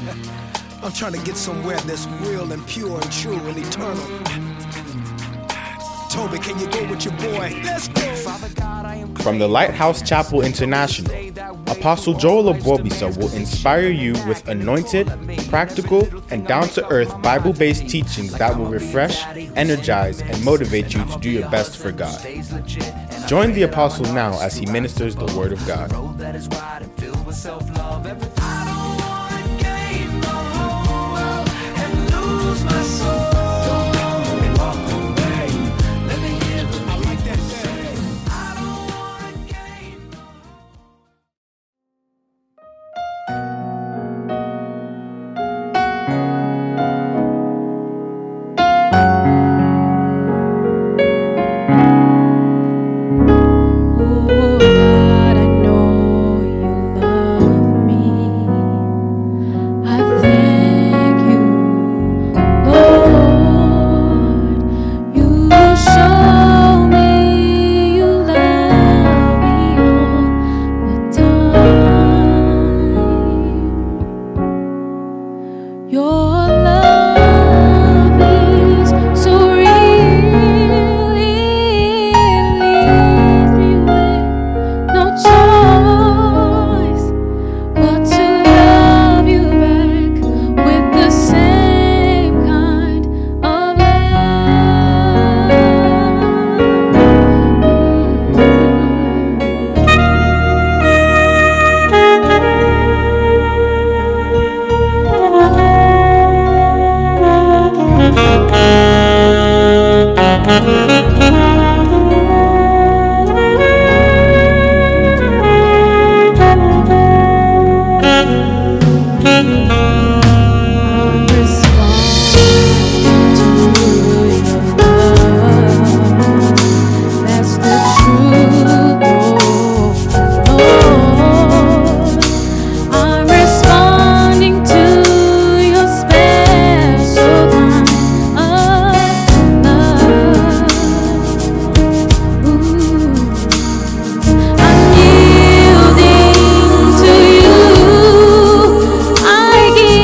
I'm trying to get somewhere that's real and pure and true and eternal. Toby, can you go with your boy? Let's go. From the Lighthouse Chapel International, Apostle Joel Obobisa will inspire you with anointed, practical, and down-to-earth Bible-based teachings that will refresh, energize, and motivate you to do your best for God. Join the Apostle now as he ministers the Word of God. I give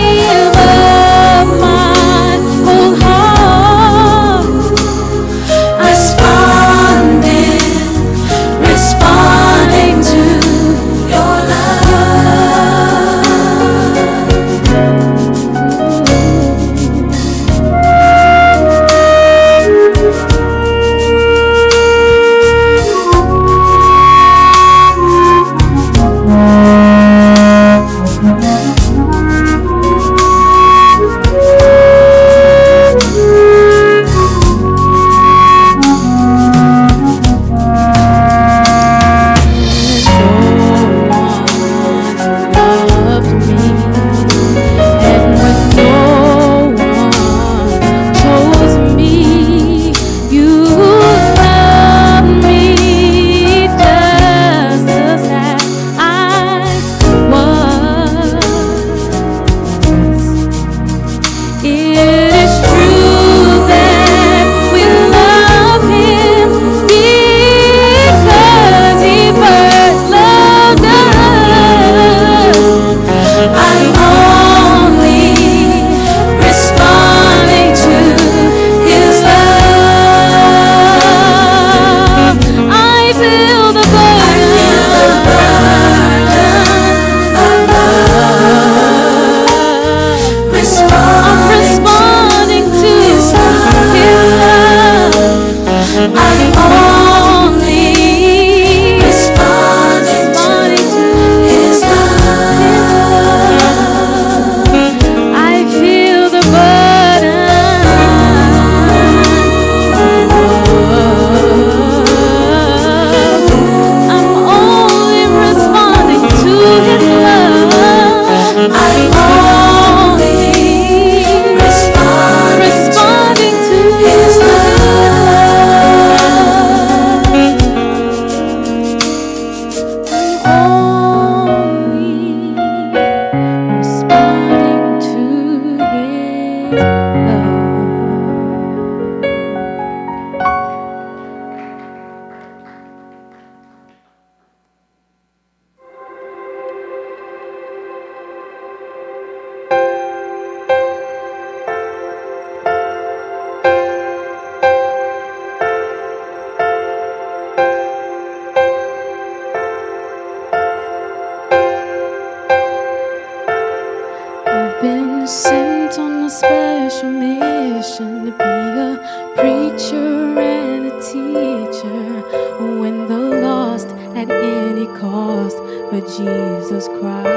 sent on a special mission to be a preacher and a teacher, win the lost at any cost for Jesus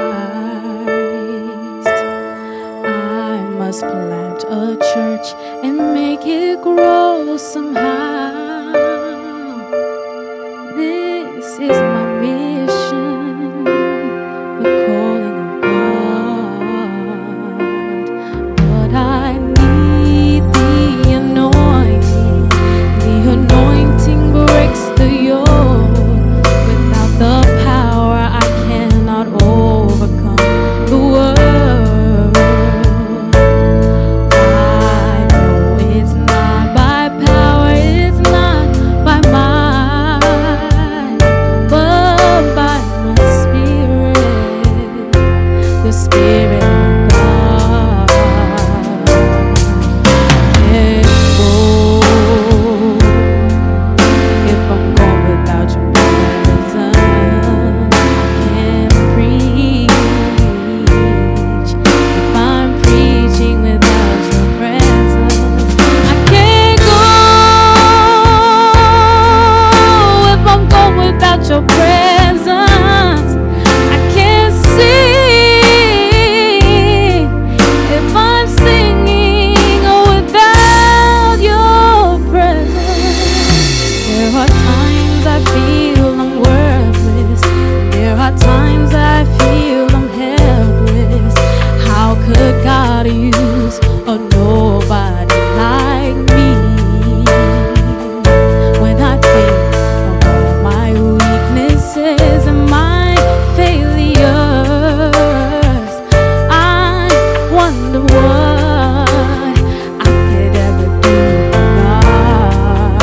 Christ. I must plant a church and make it grow somehow. This is my mission, the calling of God. But I need the anointing. The anointing breaks the yoke. Without the power, I cannot overcome the world. I know it's not by power, it's not by might, but by my spirit, the Spirit of God. And if I'm gone without your presence, can't preach. If I'm preaching without your presence, I can't go. If I'm gone without your presence, I can't sing. If I'm singing without your presence, there are times I feel I'm worthless. There are times I feel I'm helpless. How could God use a nobody like me? When I think of all my weaknesses and my failures, I wonder what I could ever do for God.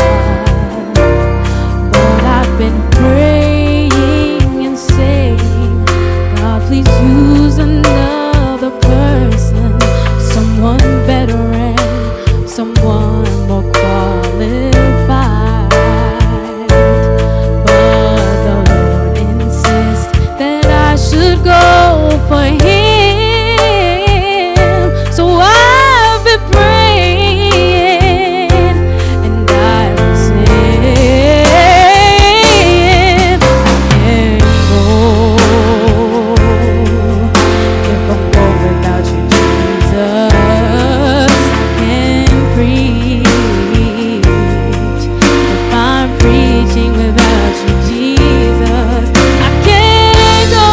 But I've been praying and saying, God, please use another person, someone better and someone more qualified. But the Lord insists that I should go for Him. So I've been praying and I've been saying, I can't go. If I'm going without you, Jesus, can't preach. If I'm preaching without you, Jesus, I can't go.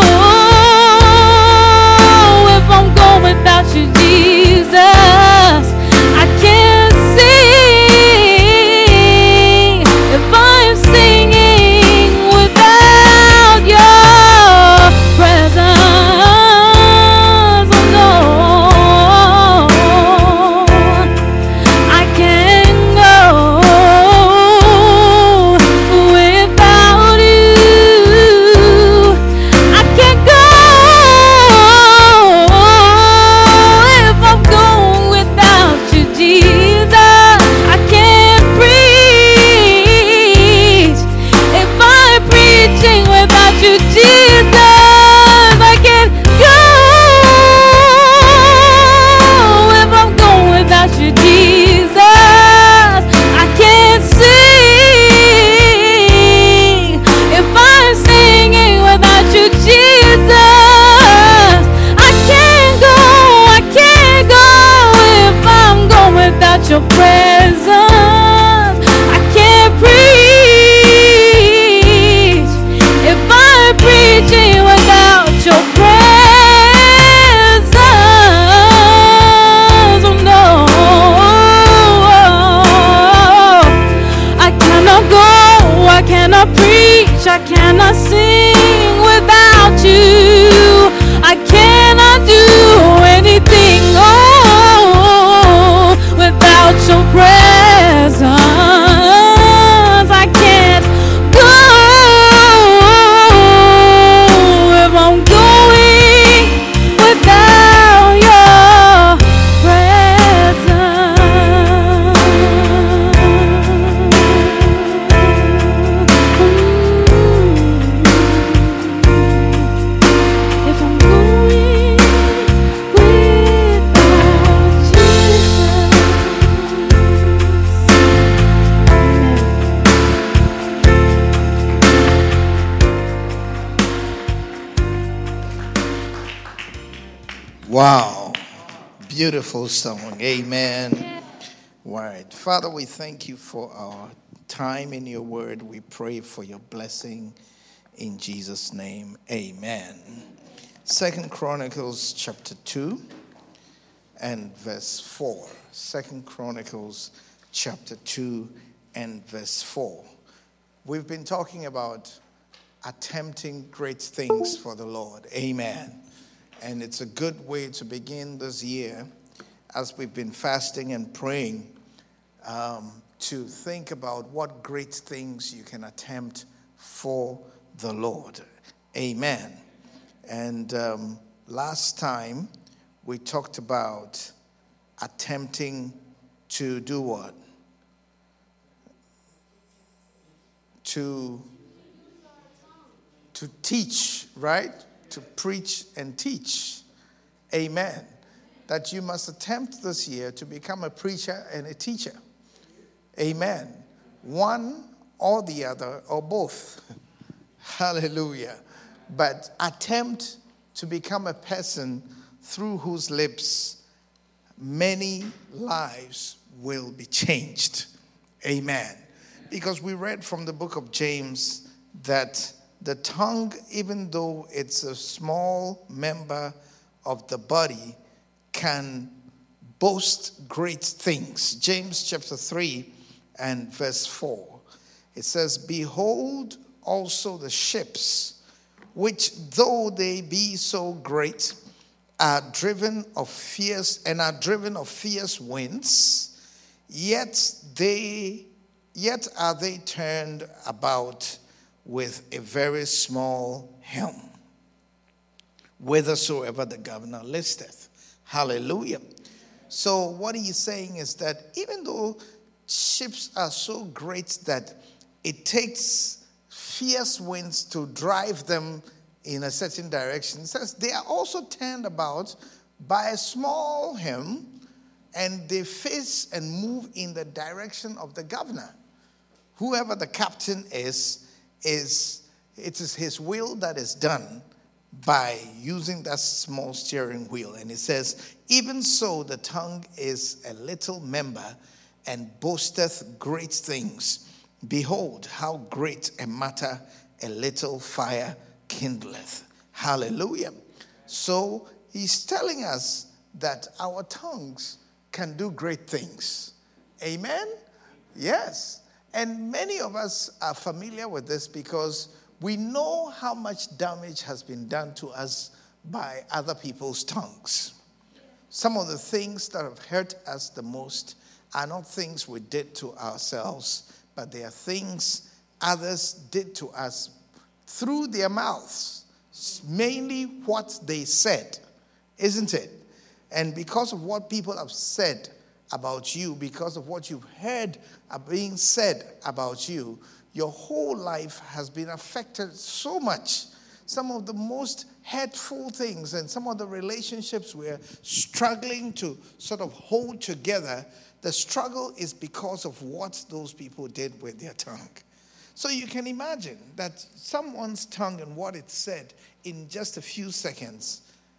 If I'm going without you, Jesus, I can't sing. If I'm singing without your presence, oh no, I can't go without you. I can't go if I'm going without you, Jesus. I can't preach if I'm preaching without you, Jesus. I can't go if I'm going without you, Jesus. I can't sing if I'm singing without you, Jesus. I can't go if I'm going without your presence. I can't preach if I'm preaching without your presence. Oh no, I cannot go, I cannot preach, I cannot sing without you. I cannot do anything, oh, without your presence. I can't go if I'm going without your presence. Wow. Beautiful song. Amen. Right. Father, we thank you for our time in your word. We pray for your blessing in Jesus' name. Amen. 2 Chronicles chapter 2 and verse 4. 2 Chronicles chapter 2 and verse 4. We've been talking about attempting great things for the Lord. Amen. And it's a good way to begin this year as we've been fasting and praying to think about what great things you can attempt for the Lord. Amen. And last time we talked about attempting to do what? To teach, right? To preach and teach. Amen. That you must attempt this year to become a preacher and a teacher. Amen. One or the other or both. Hallelujah. But attempt to become a person through whose lips many lives will be changed. Amen. Because we read from the book of James that the tongue, even though it's a small member of the body, can boast great things. James chapter 3 and verse 4. It says, "Behold also the ships, which though they be so great, are driven of fierce winds, yet are they turned about with a very small helm, whithersoever the governor listeth." Hallelujah. So what he's saying is that even though ships are so great that it takes fierce winds to drive them in a certain direction, it says they are also turned about by a small helm, and they face and move in the direction of the governor. Whoever the captain is it is his will that is done by using that small steering wheel. And it says, "Even so the tongue is a little member, and boasteth great things. Behold, how great a matter a little fire kindleth." Hallelujah. So he's telling us that our tongues can do great things. Amen? Yes. And many of us are familiar with this because we know how much damage has been done to us by other people's tongues. Some of the things that have hurt us the most are not things we did to ourselves, but they are things others did to us through their mouths, mainly what they said, isn't it? And because of what people have said about you, because of what you've heard being said about you, your whole life has been affected so much. Some of the most hurtful things and some of the relationships we're struggling to sort of hold together, the struggle is because of what those people did with their tongue. So you can imagine that someone's tongue and what it said in just a few seconds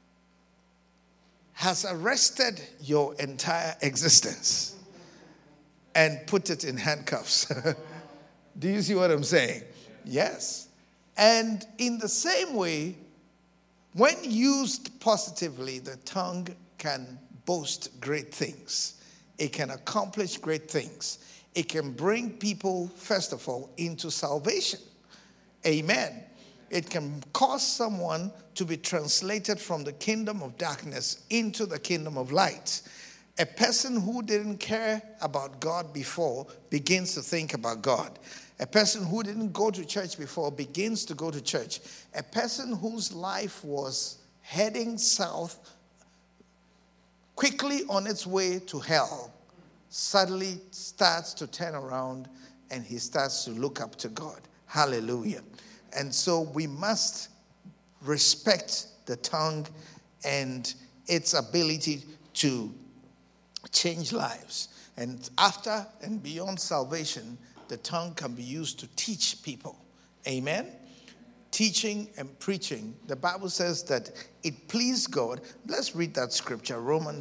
has arrested your entire existence and put it in handcuffs. Do you see what I'm saying? Yes. And in the same way, when used positively, the tongue can boast great things. It can accomplish great things. It can bring people, first of all, into salvation. Amen. It can cause someone to be translated from the kingdom of darkness into the kingdom of light. A person who didn't care about God before begins to think about God. A person who didn't go to church before begins to go to church. A person whose life was heading south, quickly on its way to hell, suddenly starts to turn around and he starts to look up to God. Hallelujah. And so we must respect the tongue and its ability to change lives. And after and beyond salvation, the tongue can be used to teach people. Amen? teaching and preaching, the Bible says that it pleased God. Let's read that scripture.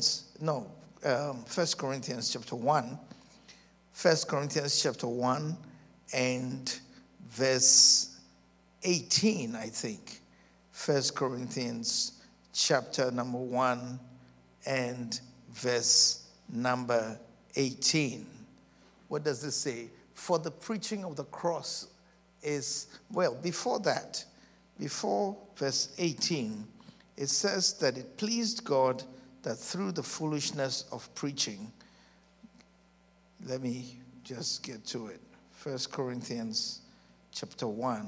1 Corinthians chapter 1. 1 Corinthians chapter 1 and verse 18, I think. 1 Corinthians chapter number 1 and verse number 18. What does this say? For the preaching of the cross is, before that, before verse 18, it says that it pleased God that through the foolishness of preaching, let me just get to it. 1 Corinthians chapter 1.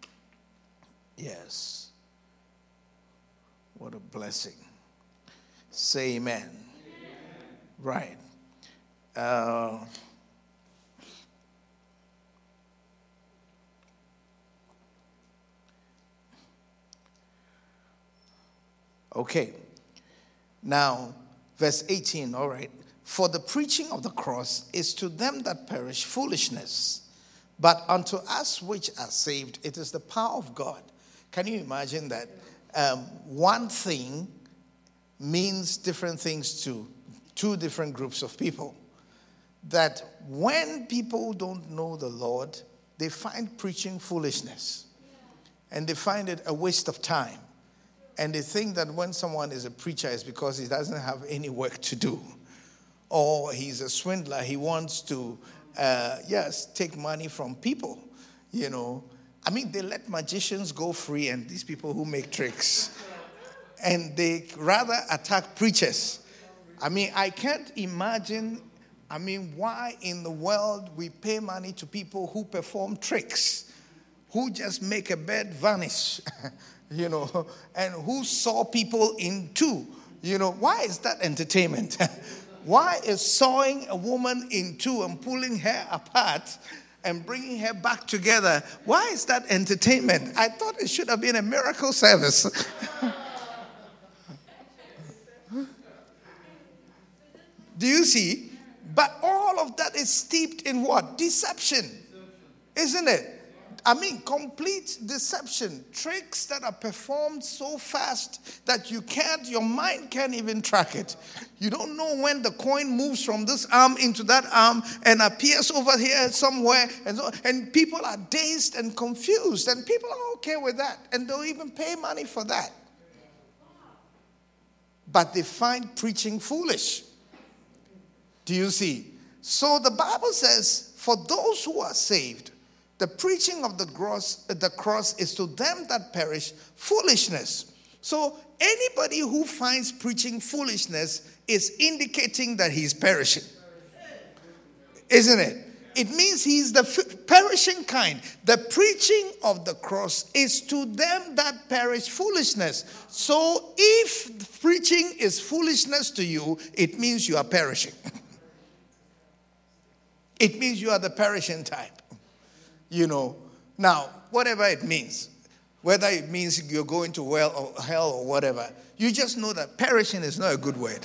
Yes. What a blessing. Say amen. Amen. Right. Okay. Now, verse 18, all right. For the preaching of the cross is to them that perish foolishness, but unto us which are saved, it is the power of God. Can you imagine that? One thing means different things to two different groups of people. That when people don't know the Lord, they find preaching foolishness. And they find it a waste of time. And they think that when someone is a preacher, it's because he doesn't have any work to do. Or he's a swindler. He wants to, take money from people, I mean, they let magicians go free and these people who make tricks. And they rather attack preachers. I mean, I can't imagine, why in the world we pay money to people who perform tricks, who just make a bed vanish, and who saw people in two. Why is that entertainment? Why is sawing a woman in two and pulling her apart and bringing her back together? Why is that entertainment? I thought it should have been a miracle service. Do you see? But all of that is steeped in what? Deception. Isn't it? Complete deception. Tricks that are performed so fast that your mind can't even track it. You don't know when the coin moves from this arm into that arm and appears over here somewhere. And people are dazed and confused. And people are okay with that. And they'll even pay money for that. But they find preaching foolish. Do you see? So the Bible says, for those who are saved, the preaching of the cross is to them that perish foolishness. So anybody who finds preaching foolishness is indicating that he's perishing. Isn't it? It means he's the perishing kind. The preaching of the cross is to them that perish foolishness. So if preaching is foolishness to you, it means you are perishing. It means you are the perishing type. Now, whatever it means, whether it means you're going to hell or whatever, you just know that perishing is not a good word.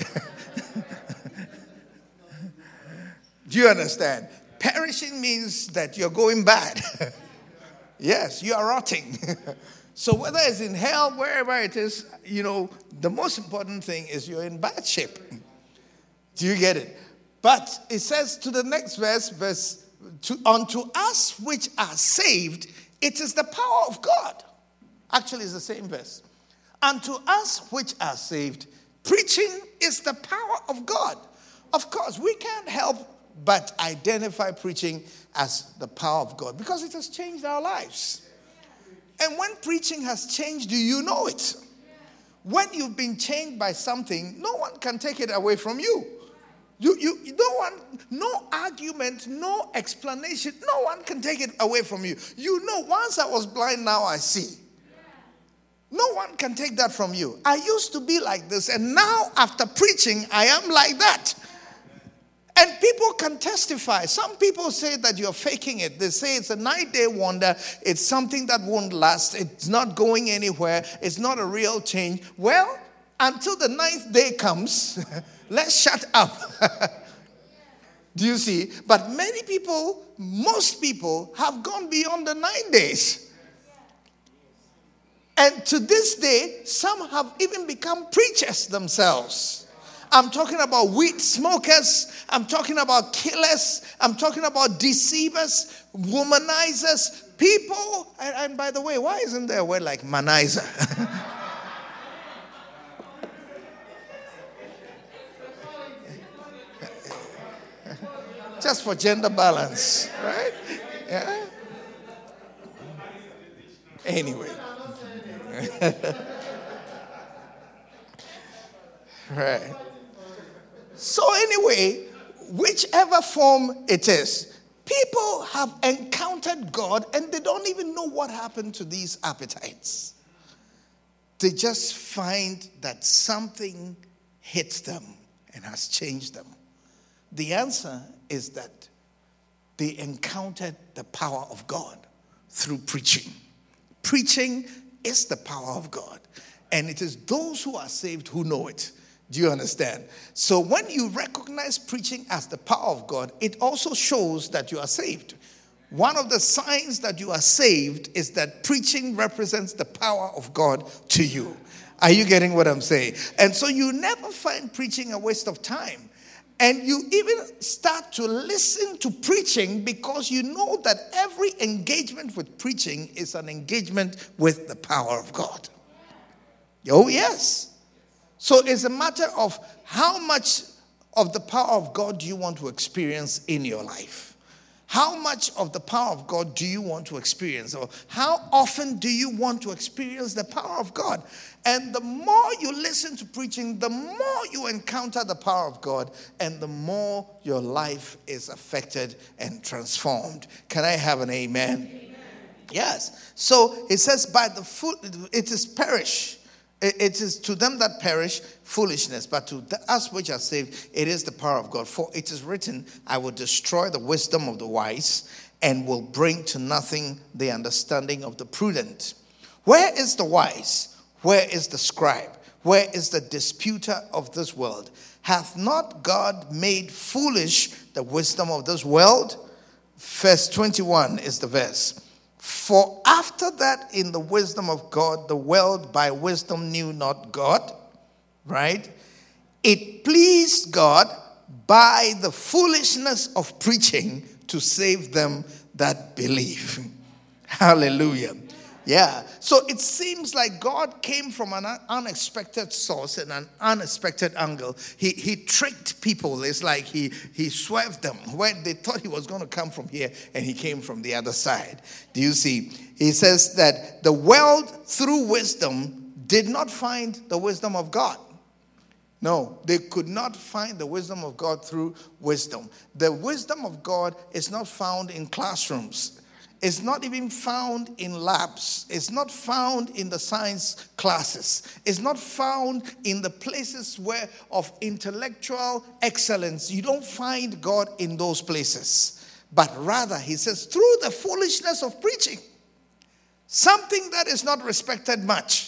Do you understand? Perishing means that you're going bad. Yes, you are rotting. So whether it's in hell, wherever it is, the most important thing is you're in bad shape. Do you get it? But it says to the next verse, unto us which are saved, it is the power of God. Actually, it's the same verse. Unto us which are saved, preaching is the power of God. Of course, we can't help but identify preaching as the power of God because it has changed our lives. And when preaching has changed you, you know it. When you've been changed by something, no one can take it away from you. No argument, no explanation, no one can take it away from you. Once I was blind, now I see. No one can take that from you. I used to be like this, and now after preaching, I am like that. And people can testify. Some people say that you're faking it. They say it's a 9-day wonder. It's something that won't last. It's not going anywhere. It's not a real change. Well, until the 9th day comes, let's shut up. Do you see? But most people have gone beyond the 9 days. And to this day, some have even become preachers themselves. I'm talking about weed smokers. I'm talking about killers. I'm talking about deceivers, womanizers, people. And by the way, why isn't there a word like manizer? Just for gender balance, right? Yeah. Anyway. Right. So anyway, whichever form it is, people have encountered God and they don't even know what happened to these appetites. They just find that something hit them and has changed them. The answer is that they encountered the power of God through preaching. Preaching is the power of God. And it is those who are saved who know it. Do you understand? So when you recognize preaching as the power of God, it also shows that you are saved. One of the signs that you are saved is that preaching represents the power of God to you. Are you getting what I'm saying? And so you never find preaching a waste of time. And you even start to listen to preaching because you know that every engagement with preaching is an engagement with the power of God. Oh, yes. So it's a matter of how much of the power of God do you want to experience in your life? How much of the power of God do you want to experience? Or how often do you want to experience the power of God? And the more you listen to preaching, the more you encounter the power of God, and the more your life is affected and transformed. Can I have an amen? Amen. Yes. So it says, by the foot, it is perish. It is to them that perish foolishness, but to us which are saved, it is the power of God. For it is written, I will destroy the wisdom of the wise and will bring to nothing the understanding of the prudent. Where is the wise? Where is the scribe? Where is the disputer of this world? Hath not God made foolish the wisdom of this world? Verse 21 is the verse. For after that, in the wisdom of God, the world by wisdom knew not God, right? It pleased God by the foolishness of preaching to save them that believe. Hallelujah. Yeah. So it seems like God came from an unexpected source and an unexpected angle. He tricked people. It's like he swerved them where they thought he was going to come from here, and he came from the other side. Do you see? He says that the world through wisdom did not find the wisdom of God. No, they could not find the wisdom of God through wisdom. The wisdom of God is not found in classrooms. It's not even found in labs. It's not found in the science classes. It's not found in the places where of intellectual excellence. You don't find God in those places. But rather, he says, through the foolishness of preaching, something that is not respected much,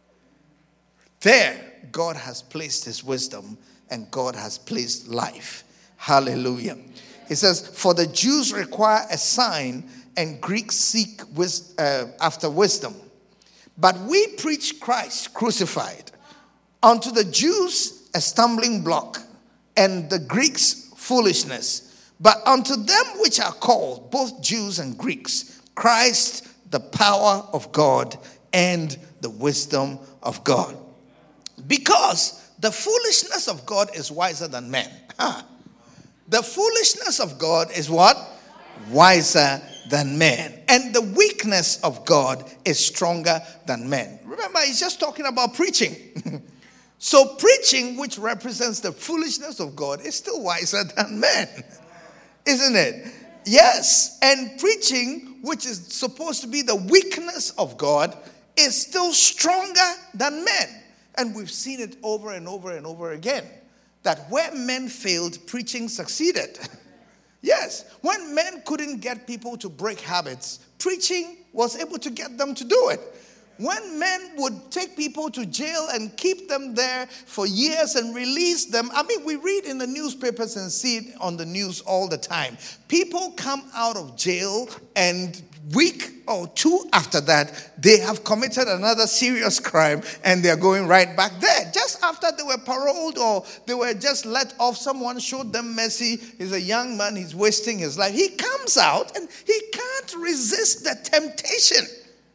there God has placed his wisdom and God has placed life. Hallelujah. He says, for the Jews require a sign and Greeks seek after wisdom. But we preach Christ crucified. Unto the Jews a stumbling block, and the Greeks foolishness. But unto them which are called, both Jews and Greeks, Christ the power of God and the wisdom of God. Because the foolishness of God is wiser than men. The foolishness of God is what? Wiser than men. And the weakness of God is stronger than men. Remember, he's just talking about preaching. So preaching, which represents the foolishness of God, is still wiser than men. Isn't it? Yes. And preaching, which is supposed to be the weakness of God, is still stronger than men. And we've seen it over and over and over again. That where men failed, preaching succeeded. Yes, when men couldn't get people to break habits, preaching was able to get them to do it. When men would take people to jail and keep them there for years and release them, I mean, we read in the newspapers and see it on the news all the time. People come out of jail and week or two after that, they have committed another serious crime and they're going right back there. Just after they were paroled or they were just let off, someone showed them mercy. He's a young man, he's wasting his life. He comes out and he can't resist the temptation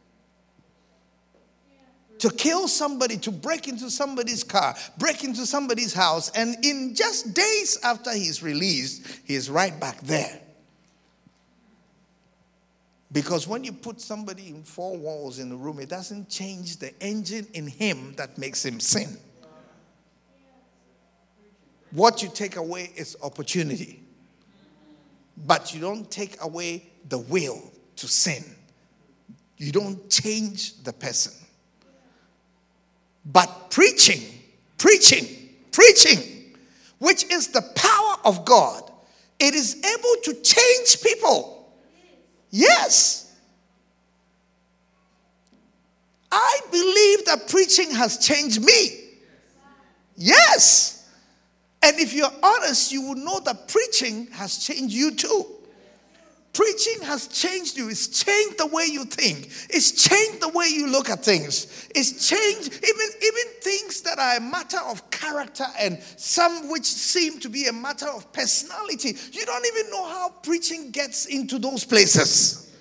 to kill somebody, to break into somebody's car, break into somebody's house. And in just days after he's released, he's right back there. Because when you put somebody in four walls in a room, it doesn't change the engine in him that makes him sin. What you take away is opportunity. But you don't take away the will to sin. You don't change the person. But preaching, which is the power of God, it is able to change people. Yes. I believe that preaching has changed me. Yes. And if you're honest, you will know that preaching has changed you too. Preaching has changed you. It's changed the way you think. It's changed the way you look at things. It's changed even things that are a matter of character and some which seem to be a matter of personality. You don't even know how preaching gets into those places.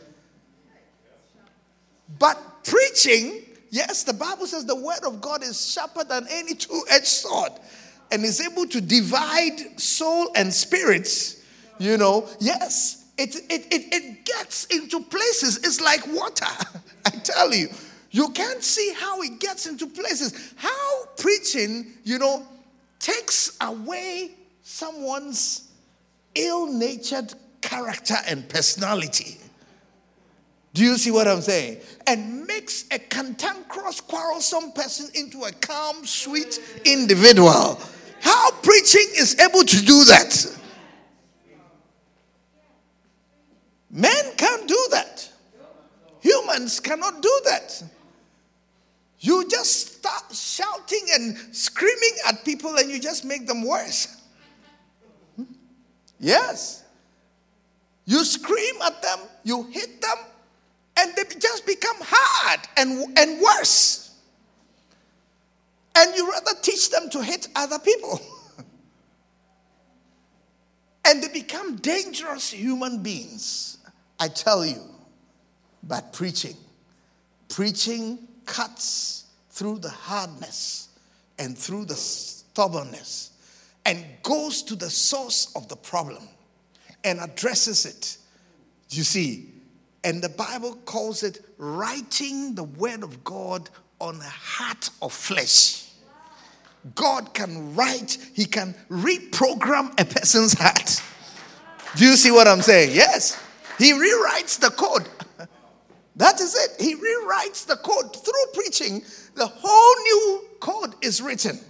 But preaching, yes, the Bible says the word of God is sharper than any two-edged sword and is able to divide soul and spirits. Yes. It gets into places. It's like water. I tell you. You can't see how it gets into places. How preaching, takes away someone's ill-natured character and personality. Do you see what I'm saying? And makes a cantankerous, quarrelsome person into a calm, sweet individual. How preaching is able to do that? Men can't do that. Humans cannot do that. You just start shouting and screaming at people and you just make them worse. Yes. You scream at them, you hit them, and they just become hard and worse. And you rather teach them to hit other people. And they become dangerous human beings. I tell you. But preaching cuts through the hardness and through the stubbornness and goes to the source of the problem and addresses it. You see, and the Bible calls it writing the word of God on a heart of flesh. God can write, he can reprogram a person's heart. Do you see what I'm saying? Yes. He rewrites the code. That is it. He rewrites the code. Through preaching, the whole new code is written.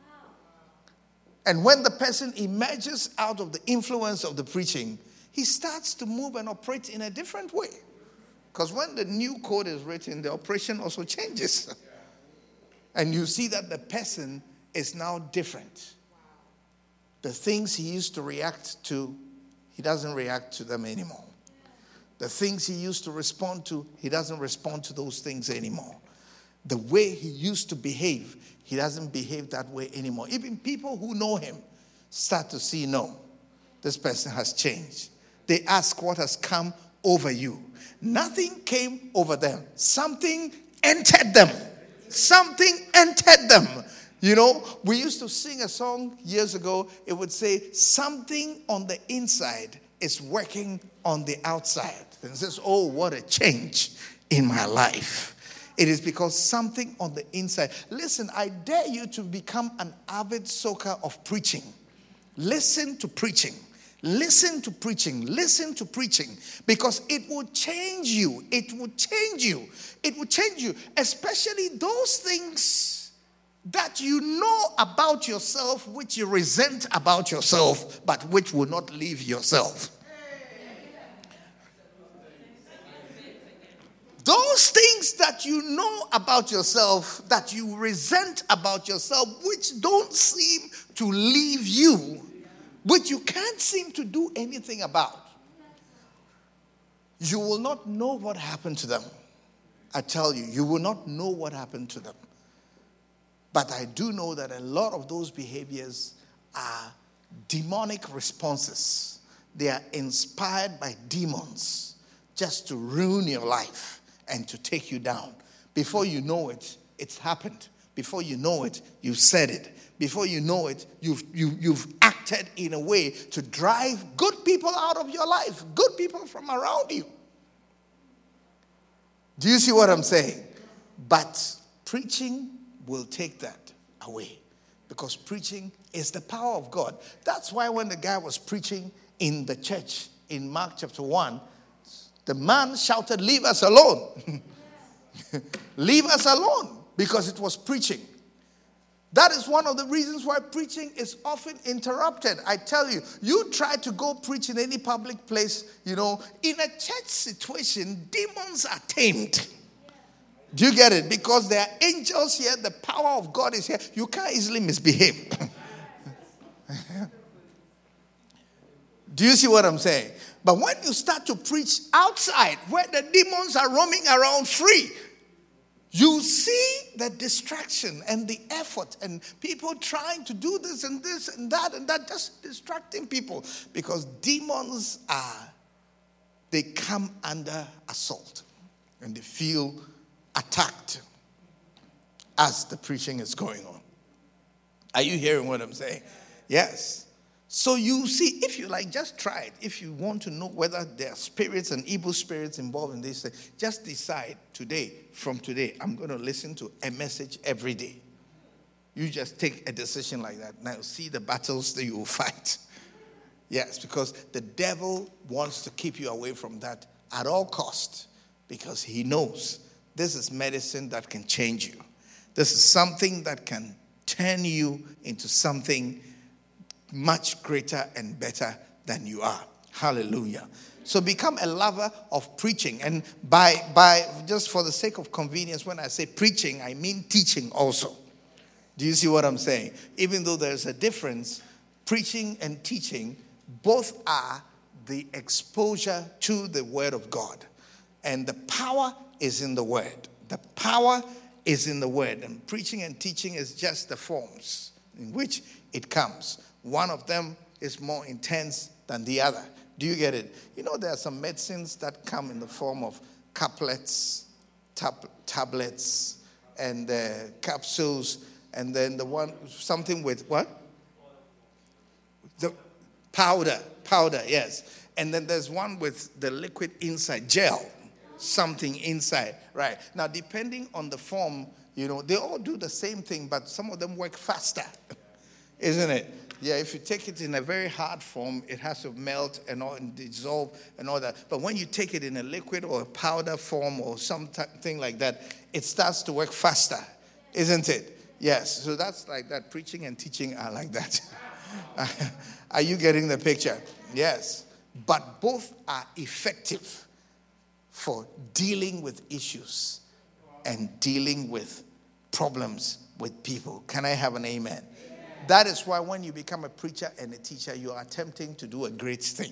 And when the person emerges out of the influence of the preaching, he starts to move and operate in a different way. Because when the new code is written, the operation also changes. And you see that the person is now different. The things he used to react to, he doesn't react to them anymore. The things he used to respond to, he doesn't respond to those things anymore. The way he used to behave, he doesn't behave that way anymore. Even people who know him start to see, no, this person has changed. They ask what has come over you. Nothing came over them. Something entered them. Something entered them. We used to sing a song years ago. It would say, something on the inside is working on the outside. And it says, oh, what a change in my life. It is because something on the inside. Listen, I dare you to become an avid soaker of preaching. Listen to preaching. Listen to preaching. Listen to preaching. Because it will change you. It will change you. It will change you. Especially those things that you know about yourself, which you resent about yourself, but which will not leave yourself. Those things that you know about yourself, that you resent about yourself, which don't seem to leave you, which you can't seem to do anything about. you will not know what happened to them. I tell you, you will not know what happened to them. But I do know that a lot of those behaviors are demonic responses. They are inspired by demons just to ruin your life and to take you down. Before you know it, it's happened. Before you know it, you've said it. Before you know it, you've acted in a way to drive good people out of your life, good people from around you. Do you see what I'm saying? But preaching will take that away, because preaching is the power of God. That's why when the guy was preaching in the church in Mark chapter 1, the man shouted, "Leave us alone." Leave us alone, because it was preaching. That is one of the reasons why preaching is often interrupted. I tell you, you try to go preach in any public place, in a church situation, demons are tamed. Do you get it? Because there are angels here, the power of God is here. You can't easily misbehave. Do you see what I'm saying? But when you start to preach outside, where the demons are roaming around free, you see the distraction and the effort and people trying to do this and that, just distracting people. Because demons they come under assault and they feel attacked as the preaching is going on. Are you hearing what I'm saying? Yes. So you see, if you just try it. If you want to know whether there are spirits and evil spirits involved in this, just decide from today, I'm going to listen to a message every day. You just take a decision like that. Now see the battles that you will fight. Yes, because the devil wants to keep you away from that at all costs, because he knows this is medicine that can change you. This is something that can turn you into something much greater and better than you are. Hallelujah. So become a lover of preaching. And by just for the sake of convenience, when I say preaching, I mean teaching also. Do you see what I'm saying? Even though there's a difference, preaching and teaching both are the exposure to the Word of God. And the power is in the Word. The power is in the Word. And preaching and teaching is just the forms in which it comes. One of them is more intense than the other. Do you get it? There are some medicines that come in the form of couplets, tablets, and capsules, and then something with what? The powder, yes. And then there's one with the liquid inside, gel, something inside, right? Now, depending on the form, they all do the same thing, but some of them work faster, isn't it? Yeah, if you take it in a very hard form, it has to melt and dissolve and all that. But when you take it in a liquid or a powder form or something like that, it starts to work faster, isn't it? Yes, so that's like that. Preaching and teaching are like that. Are you getting the picture? Yes. But both are effective for dealing with issues and dealing with problems with people. Can I have an amen? That is why when you become a preacher and a teacher, you are attempting to do a great thing.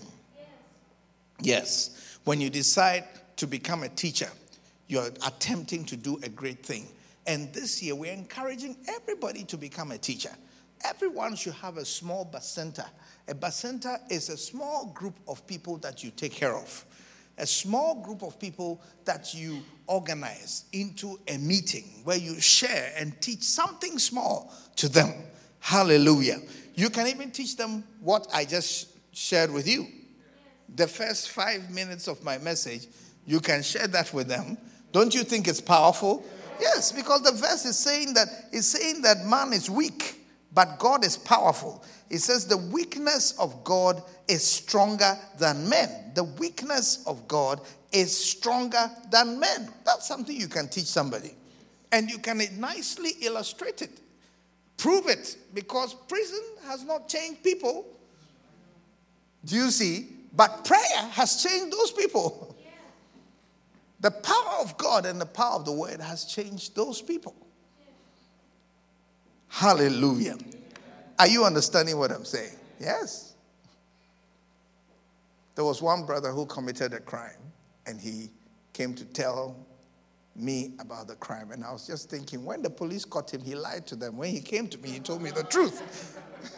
Yes. When you decide to become a teacher, you are attempting to do a great thing. And this year, we're encouraging everybody to become a teacher. Everyone should have a small bacenta. A bacenta is a small group of people that you take care of. A small group of people that you organize into a meeting where you share and teach something small to them. Hallelujah. You can even teach them what I just shared with you. The first 5 minutes of my message, you can share that with them. Don't you think it's powerful? Yes, because the verse is saying that man is weak, but God is powerful. It says the weakness of God is stronger than men. The weakness of God is stronger than men. That's something you can teach somebody. And you can nicely illustrate it. Prove it, because prison has not changed people. Do you see? But prayer has changed those people. Yeah. The power of God and the power of the Word has changed those people. Yeah. Hallelujah. Are you understanding what I'm saying? Yes. There was one brother who committed a crime, And he came to tell me about the crime. And I was just thinking, when the police caught him, he lied to them. When he came to me, he told me the truth.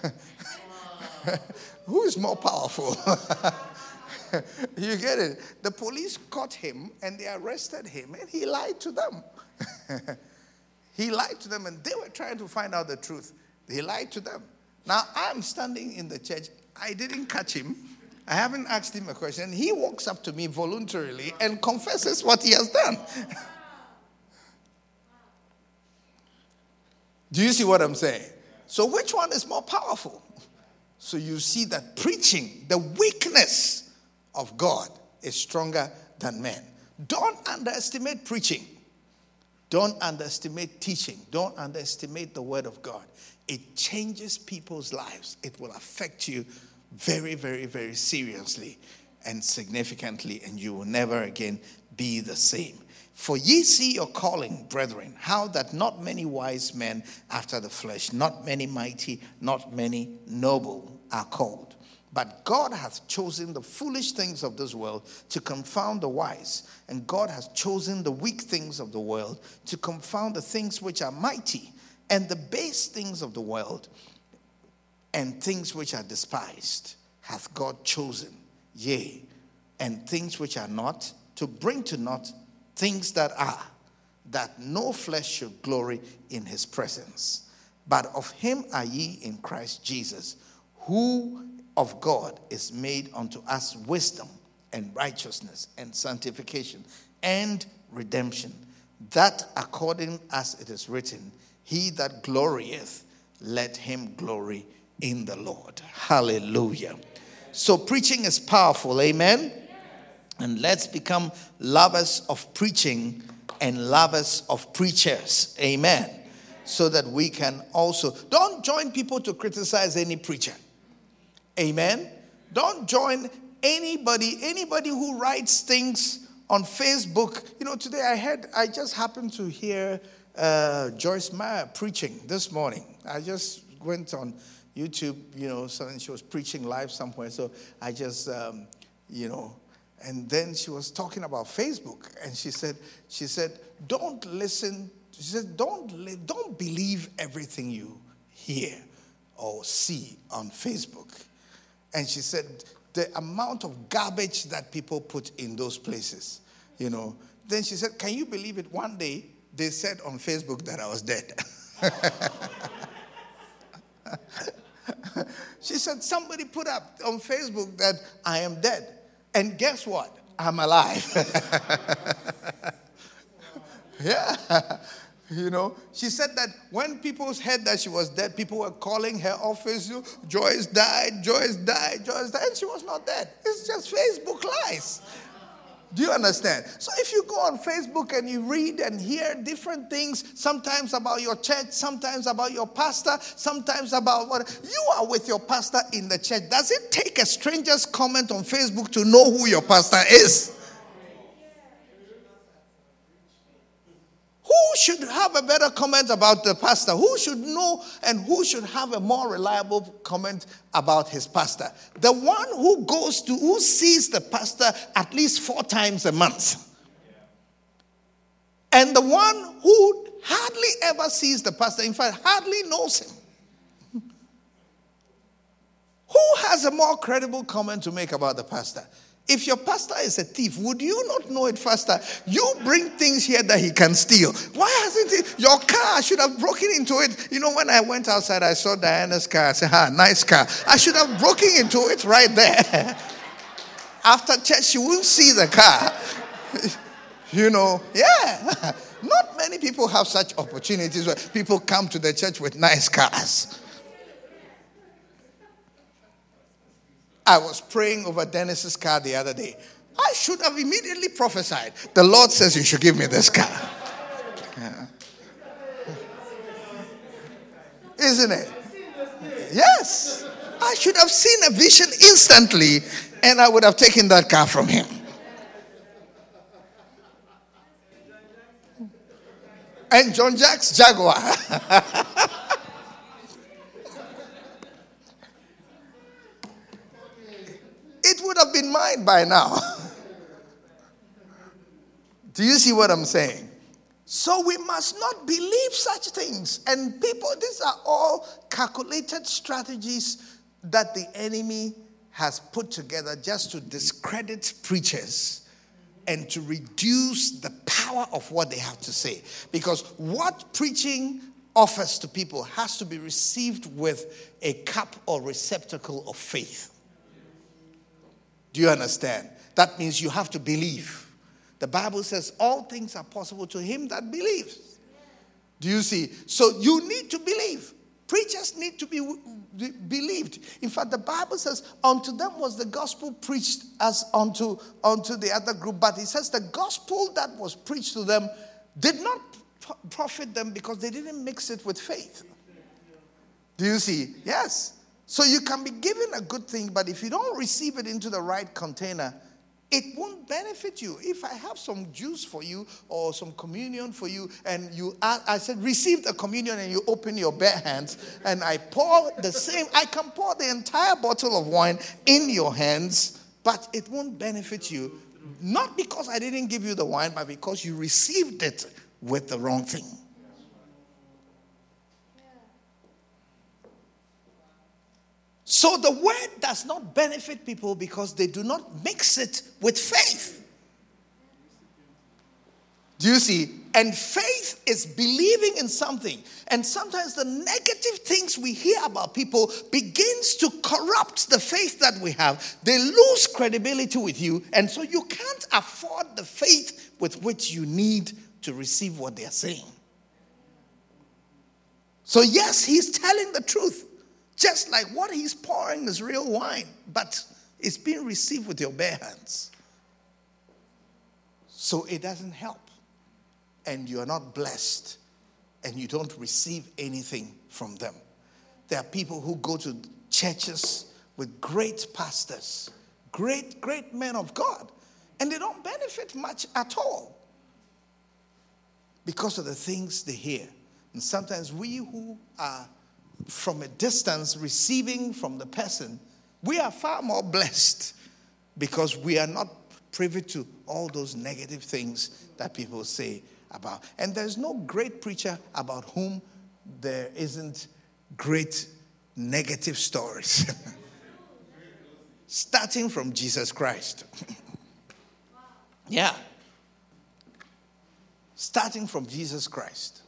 Who is more powerful? You get it? The police caught him and they arrested him and he lied to them. He lied to them and they were trying to find out the truth. He lied to them. Now, I'm standing in the church. I didn't catch him. I haven't asked him a question. He walks up to me voluntarily and confesses what he has done. Do you see what I'm saying? So which one is more powerful? So you see that preaching, the weakness of God, is stronger than men. Don't underestimate preaching. Don't underestimate teaching. Don't underestimate the word of God. It changes people's lives. It will affect you very, very, very seriously and significantly, and you will never again be the same. For ye see your calling, brethren, how that not many wise men after the flesh, not many mighty, not many noble are called. But God hath chosen the foolish things of this world to confound the wise. And God hath chosen the weak things of the world to confound the things which are mighty. And the base things of the world and things which are despised hath God chosen. Yea, and things which are not, to bring to naught things that are, that no flesh should glory in his presence. But of him are ye in Christ Jesus, who of God is made unto us wisdom and righteousness and sanctification and redemption, that according as it is written, he that glorieth, let him glory in the Lord. Hallelujah. So preaching is powerful, amen? And let's become lovers of preaching and lovers of preachers, amen? So that we can also, don't join people to criticize any preacher. Amen. Don't join anybody who writes things on Facebook. You know, today I just happened to hear Joyce Meyer preaching this morning. I just went on YouTube, so she was preaching live somewhere. So I just, and then she was talking about Facebook, and she said, don't listen. She said, don't believe everything you hear or see on Facebook. And she said, the amount of garbage that people put in those places, Then she said, can you believe it? One day, they said on Facebook that I was dead. She said, somebody put up on Facebook that I am dead. And guess what? I'm alive. Yeah. She said that when people heard that she was dead, people were calling her office, Joyce died, Joyce died, Joyce died. And she was not dead. It's just Facebook lies. Do you understand? So if you go on Facebook and you read and hear different things, sometimes about your church, sometimes about your pastor, sometimes about what, you are with your pastor in the church. Does it take a stranger's comment on Facebook to know who your pastor is? Who should have a better comment about the pastor? Who should know and who should have a more reliable comment about his pastor? The one who sees the pastor at least 4 times a month. And the one who hardly ever sees the pastor, in fact, hardly knows him. Who has a more credible comment to make about the pastor? If your pastor is a thief, would you not know it faster? You bring things here that he can steal. Why hasn't he? Your car, I should have broken into it. When I went outside, I saw Diana's car. I said, nice car. I should have broken into it right there. After church, she wouldn't see the car. Yeah. Not many people have such opportunities where people come to the church with nice cars. I was praying over Dennis's car the other day. I should have immediately prophesied. The Lord says you should give me this car. Yeah. Isn't it? Yes. I should have seen a vision instantly and I would have taken that car from him. And John Jack's Jaguar. It would have been mine by now. Do you see what I'm saying? So we must not believe such things. And people, these are all calculated strategies that the enemy has put together just to discredit preachers and to reduce the power of what they have to say. Because what preaching offers to people has to be received with a cup or receptacle of faith. Do you understand? That means you have to believe. The Bible says all things are possible to him that believes. Do you see? So you need to believe. Preachers need to be believed. In fact, the Bible says, unto them was the gospel preached as unto the other group. But it says the gospel that was preached to them did not profit them because they didn't mix it with faith. Do you see? Yes. So you can be given a good thing, but if you don't receive it into the right container, it won't benefit you. If I have some juice for you or some communion for you, and I said, receive the communion, and you open your bare hands, and I pour I can pour the entire bottle of wine in your hands, but it won't benefit you. Not because I didn't give you the wine, but because you received it with the wrong thing. So the word does not benefit people because they do not mix it with faith. Do you see? And faith is believing in something. And sometimes the negative things we hear about people begins to corrupt the faith that we have. They lose credibility with you. And so you can't afford the faith with which you need to receive what they are saying. So yes, he's telling the truth. Just like what he's pouring is real wine, but it's being received with your bare hands. So it doesn't help. And you are not blessed. And you don't receive anything from them. There are people who go to churches with great pastors, great men of God, and they don't benefit much at all because of the things they hear. And sometimes we who are from a distance receiving from the person, we are far more blessed because we are not privy to all those negative things that people say about. And there's no great preacher about whom there isn't great negative stories. Starting from Jesus Christ. Yeah. Starting from Jesus Christ.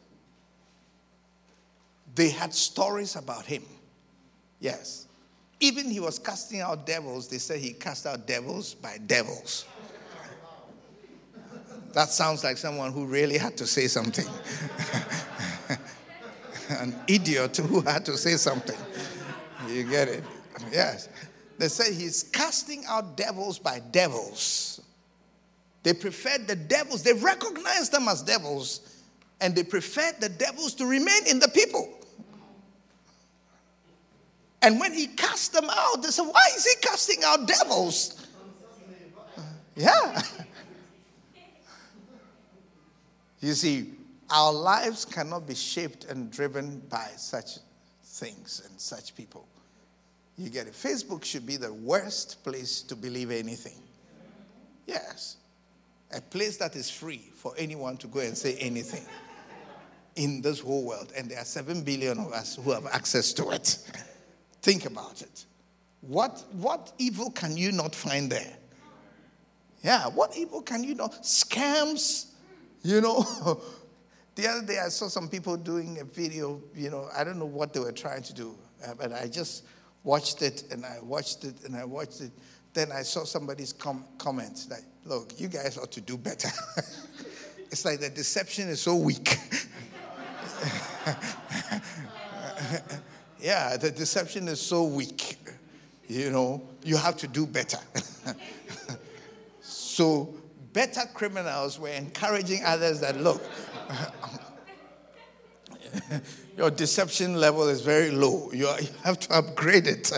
They had stories about him. Yes. Even he was casting out devils. They said he cast out devils by devils. That sounds like someone who really had to say something. An idiot who had to say something. You get it? Yes. They say he's casting out devils by devils. They preferred the devils. They recognized them as devils. And they preferred the devils to remain in the people. And when he cast them out, they said, why is he casting out devils? Yeah. You see, our lives cannot be shaped and driven by such things and such people. You get it? Facebook should be the worst place to believe anything. Yes. A place that is free for anyone to go and say anything in this whole world. And there are 7 billion of us who have access to it. Think about it. What evil can you not find there? Yeah, what evil can you not? Scams, you know. The other day I saw some people doing a video, I don't know what they were trying to do. But I just watched it and I watched it and I watched it. Then I saw somebody's comment like, look, you guys ought to do better. It's like the deception is so weak. Yeah, the deception is so weak. You have to do better. So better criminals were encouraging others that, look, your deception level is very low. You have to upgrade it.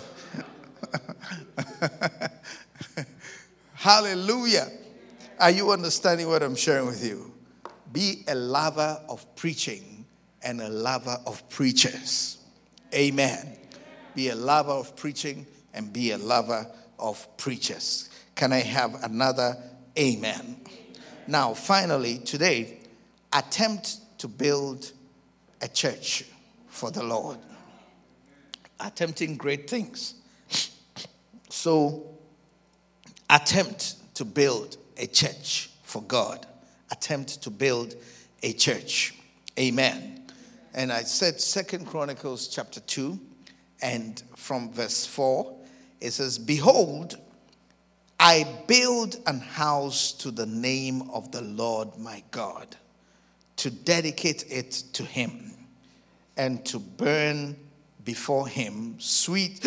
Hallelujah. Are you understanding what I'm sharing with you? Be a lover of preaching and a lover of preachers. Amen. Be a lover of preaching and be a lover of preachers. Can I have another amen? Now, finally, today, attempt to build a church for the Lord. Attempting great things. So, attempt to build a church for God. Attempt to build a church. Amen. And I said 2 Chronicles chapter 2, and from verse 4, it says, "Behold, I build an house to the name of the Lord my God, to dedicate it to him, and to burn before him sweet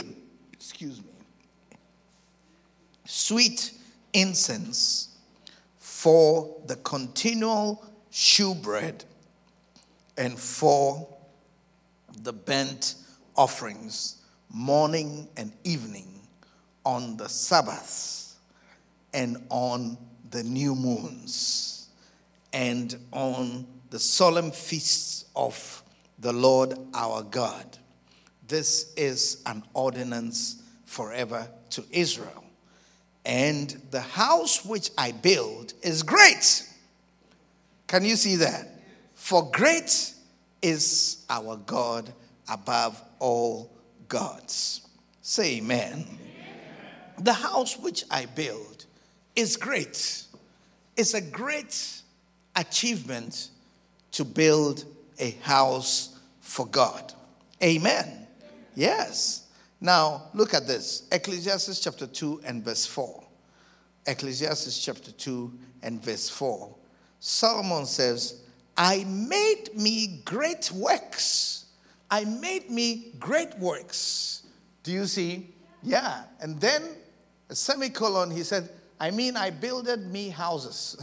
incense for the continual shewbread and for the burnt offerings morning and evening on the Sabbaths and on the new moons and on the solemn feasts of the Lord our God. This is an ordinance forever to Israel. And the house which I build is great." Can you see that? "For great is our God above all gods." Say amen. The house which I build is great. It's a great achievement to build a house for God. Amen. Yes. Now, look at this. Ecclesiastes chapter 2 and verse 4. Ecclesiastes chapter 2 and verse 4. Solomon says, "I made me great works." I made me great works. Do you see? Yeah. And then, a semicolon, he said, I builded me houses.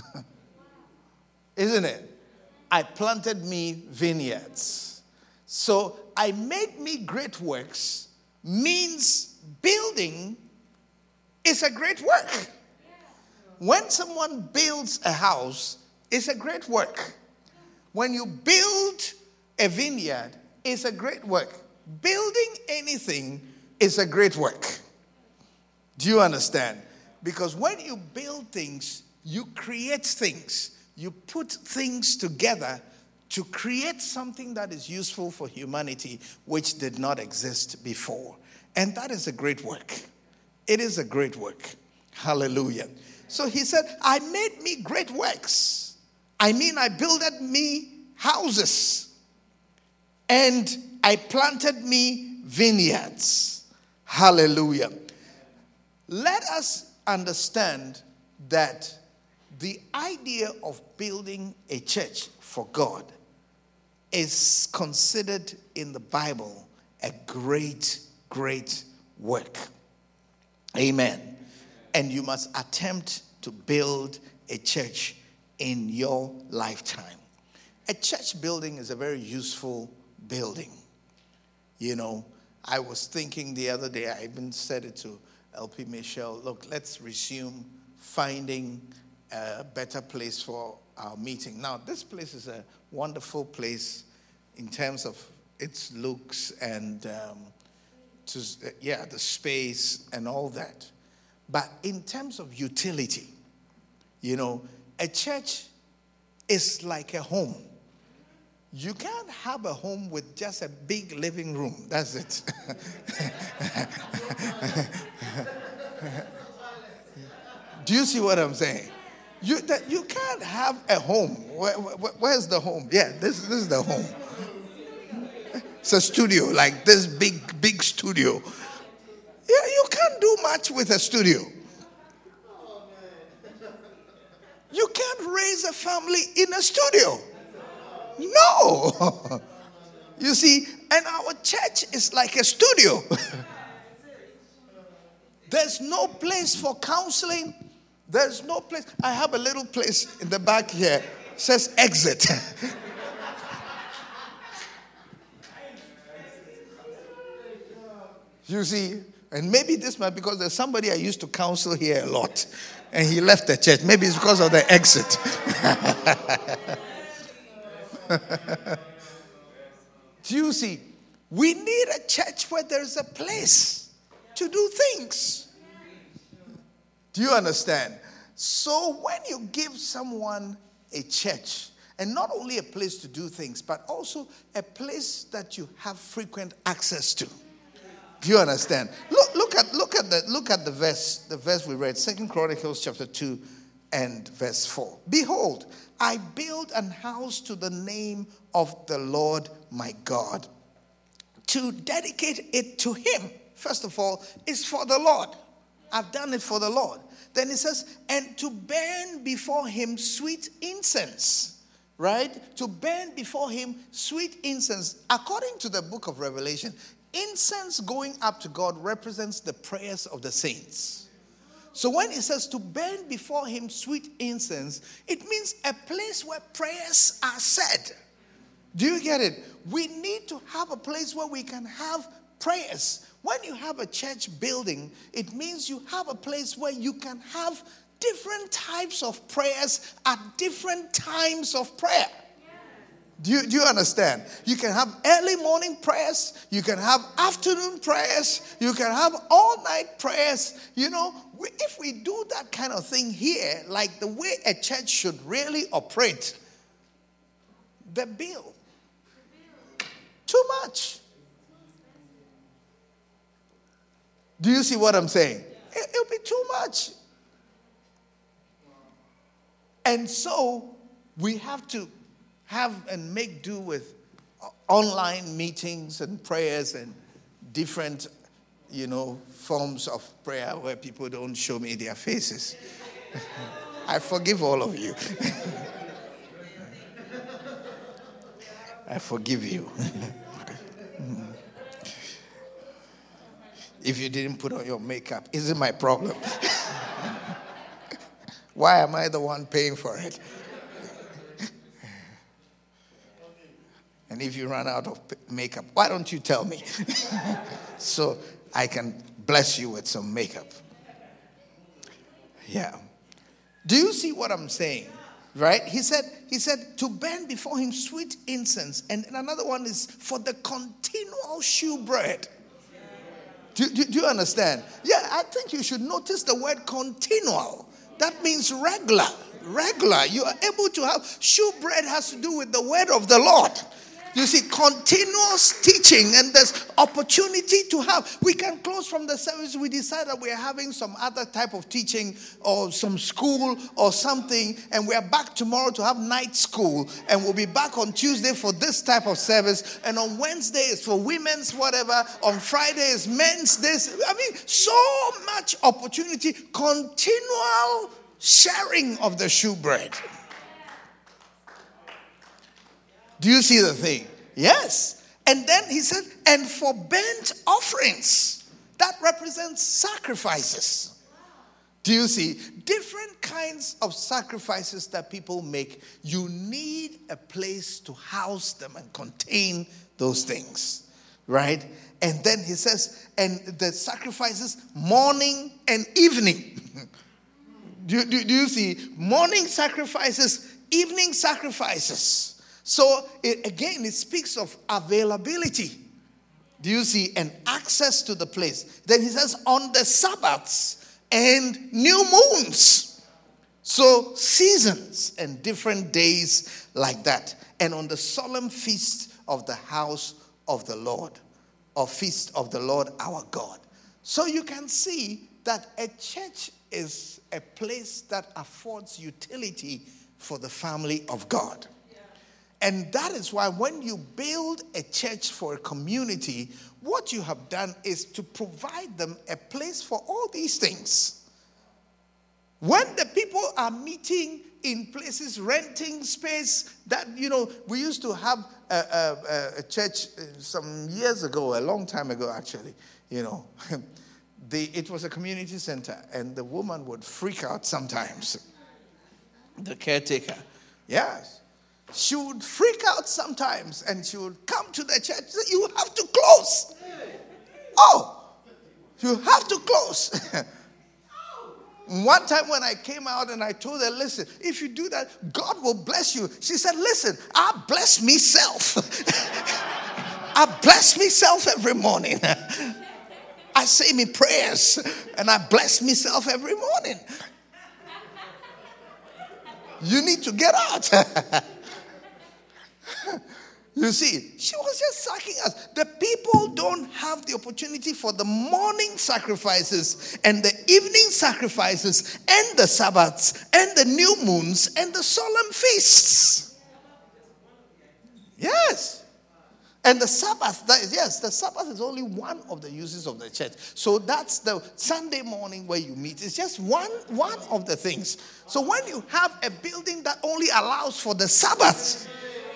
Isn't it? I planted me vineyards. So, I made me great works means building is a great work. When someone builds a house, it's a great work. When you build a vineyard, it's a great work. Building anything is a great work. Do you understand? Because when you build things, you create things. You put things together to create something that is useful for humanity, which did not exist before. And that is a great work. It is a great work. Hallelujah. So he said, I made me great works. I builded me houses. And I planted me vineyards. Hallelujah. Let us understand that the idea of building a church for God is considered in the Bible a great, great work. Amen. And you must attempt to build a church in your lifetime. A church building is a very useful building. You know, I was thinking the other day, I even said it to LP Michelle, look, let's resume finding a better place for our meeting. Now, this place is a wonderful place in terms of its looks and the space and all that. But in terms of utility, you know, a church is like a home. You can't have a home with just a big living room. That's it. Do you see what I'm saying? You can't have a home. Where's the home? Yeah, this is the home. It's a studio, like this big studio. Yeah, you can't do much with a studio. You can't raise a family in a studio. No. You see, and our church is like a studio. There's no place for counseling. There's no place. I have a little place in the back here. It says exit. You see, and maybe this might be because there's somebody I used to counsel here a lot. And he left the church. Maybe it's because of the exit. Do you see? We need a church where there's a place to do things. Do you understand? So when you give someone a church, and not only a place to do things, but also a place that you have frequent access to. Do you understand? Look at the verse we read, 2 Chronicles chapter 2 and verse 4. Behold, I build an house to the name of the Lord my God, to dedicate it to him. First of all, it's for the Lord. I've done it for the Lord. Then it says, and to burn before him sweet incense. Right? To burn before him sweet incense. According to the book of Revelation, incense going up to God represents the prayers of the saints. So when it says to burn before him sweet incense, it means a place where prayers are said. Do you get it? We need to have a place where we can have prayers. When you have a church building, it means you have a place where you can have different types of prayers at different times of prayer. Do you understand? You can have early morning prayers. You can have afternoon prayers. You can have all night prayers. You know, if we do that kind of thing here, like the way a church should really operate, the bill, too much. Do you see what I'm saying? It'll be too much. And so we have to have and make do with online meetings and prayers and different, forms of prayer where people don't show me their faces. I forgive all of you. I forgive you. If you didn't put on your makeup, isn't my problem. Why am I the one paying for it? And if you run out of makeup, why don't you tell me? So I can bless you with some makeup. Yeah. Do you see what I'm saying? Right? He said to burn before him sweet incense. And another one is for the continual shewbread. Do you understand? Yeah, I think you should notice the word continual. That means regular. You are able to have, shewbread has to do with the word of the Lord. You see, continuous teaching, and there's opportunity to have. We can close from the service. We decide that we are having some other type of teaching or some school or something, and we are back tomorrow to have night school, and we'll be back on Tuesday for this type of service, and on Wednesday is for women's whatever, on Friday is men's this. I mean, so much opportunity, continual sharing of the shewbread. Do you see the thing? Yes. And then he said, and for burnt offerings, that represents sacrifices. Do you see? Different kinds of sacrifices that people make. You need a place to house them and contain those things. Right? And then he says, and the sacrifices morning and evening. Do you see? Morning sacrifices, evening sacrifices. So, it speaks of availability. Do you see? And access to the place. Then he says, on the Sabbaths and new moons. So, seasons and different days like that. And on the solemn feast of the house of the Lord. Or feast of the Lord our God. So, you can see that a church is a place that affords utility for the family of God. And that is why when you build a church for a community, what you have done is to provide them a place for all these things. When the people are meeting in places, renting space, that, we used to have a church some years ago, a long time ago actually, it was a community center, and the woman would freak out sometimes. The caretaker. Yes. She would freak out sometimes, and she would come to the church and say, you have to close. Oh, you have to close. One time when I came out and I told her, listen, if you do that, God will bless you. She said, listen, I bless myself. I bless myself every morning. I say my prayers, and I bless myself every morning. You need to get out. You see, she was just sacking us. The people don't have the opportunity for the morning sacrifices and the evening sacrifices and the Sabbaths and the new moons and the solemn feasts. Yes. And the Sabbath, the Sabbath is only one of the uses of the church. So that's the Sunday morning where you meet. It's just one of the things. So when you have a building that only allows for the Sabbath,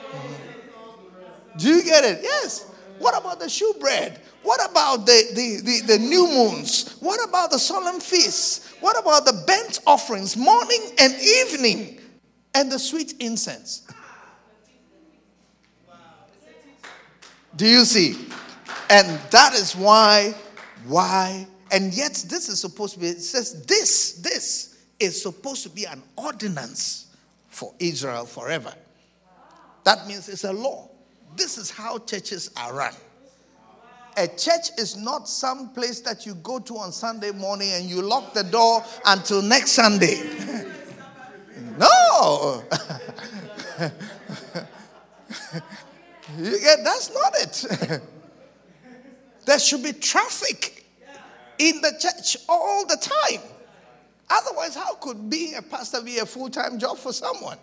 do you get it? Yes. What about the shewbread? What about the new moons? What about the solemn feasts? What about the burnt offerings, morning and evening, and the sweet incense? Do you see? And that is why, and yet this is supposed to be, it says this is supposed to be an ordinance for Israel forever. That means it's a law. This is how churches are run. A church is not some place that you go to on Sunday morning and you lock the door until next Sunday. No. That's not it. There should be traffic in the church all the time. Otherwise, how could being a pastor be a full-time job for someone?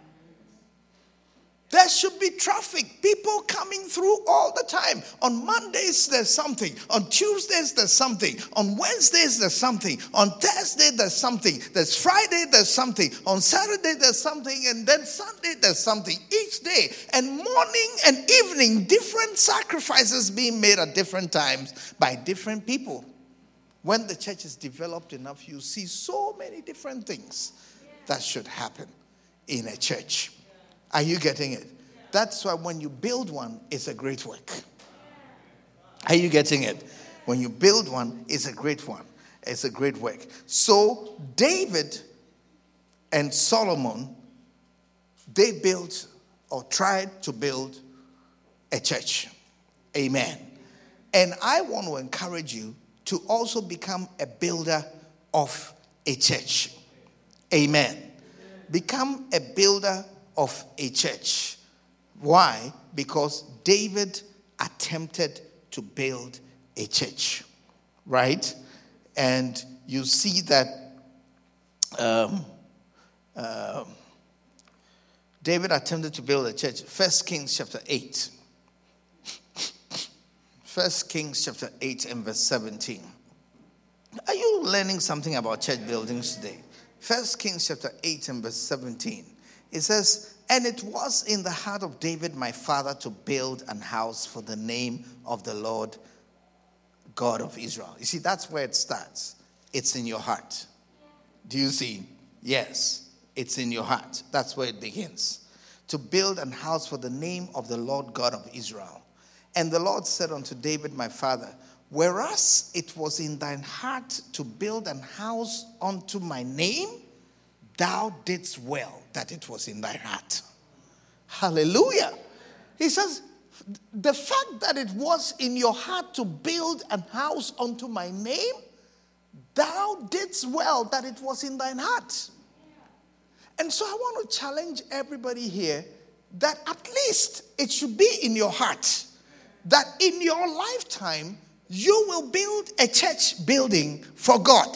There should be traffic, people coming through all the time. On Mondays, there's something. On Tuesdays, there's something. On Wednesdays, there's something. On Thursday, there's something. There's Friday, there's something. On Saturday, there's something. And then Sunday, there's something. Each day. And morning and evening, different sacrifices being made at different times by different people. When the church is developed enough, you see so many different things that should happen in a church. Are you getting it? That's why when you build one, it's a great work. Are you getting it? When you build one, it's a great one. It's a great work. So David and Solomon, they built or tried to build a church. Amen. And I want to encourage you to also become a builder of a church. Amen. Become a builder of a church. Why? Because David attempted to build a church, right? And you see that David attempted to build a church. 1 Kings chapter 8. 1 Kings chapter 8 and verse 17. Are you learning something about church buildings today? 1 Kings chapter 8 and verse 17. It says, and it was in the heart of David, my father, to build an house for the name of the Lord God of Israel. You see, that's where it starts. It's in your heart. Do you see? Yes, it's in your heart. That's where it begins. To build an house for the name of the Lord God of Israel. And the Lord said unto David, my father, whereas it was in thine heart to build an house unto my name, thou didst well that it was in thy heart. Hallelujah. He says, the fact that it was in your heart to build an house unto my name, thou didst well that it was in thine heart. And so I want to challenge everybody here that at least it should be in your heart that in your lifetime you will build a church building for God.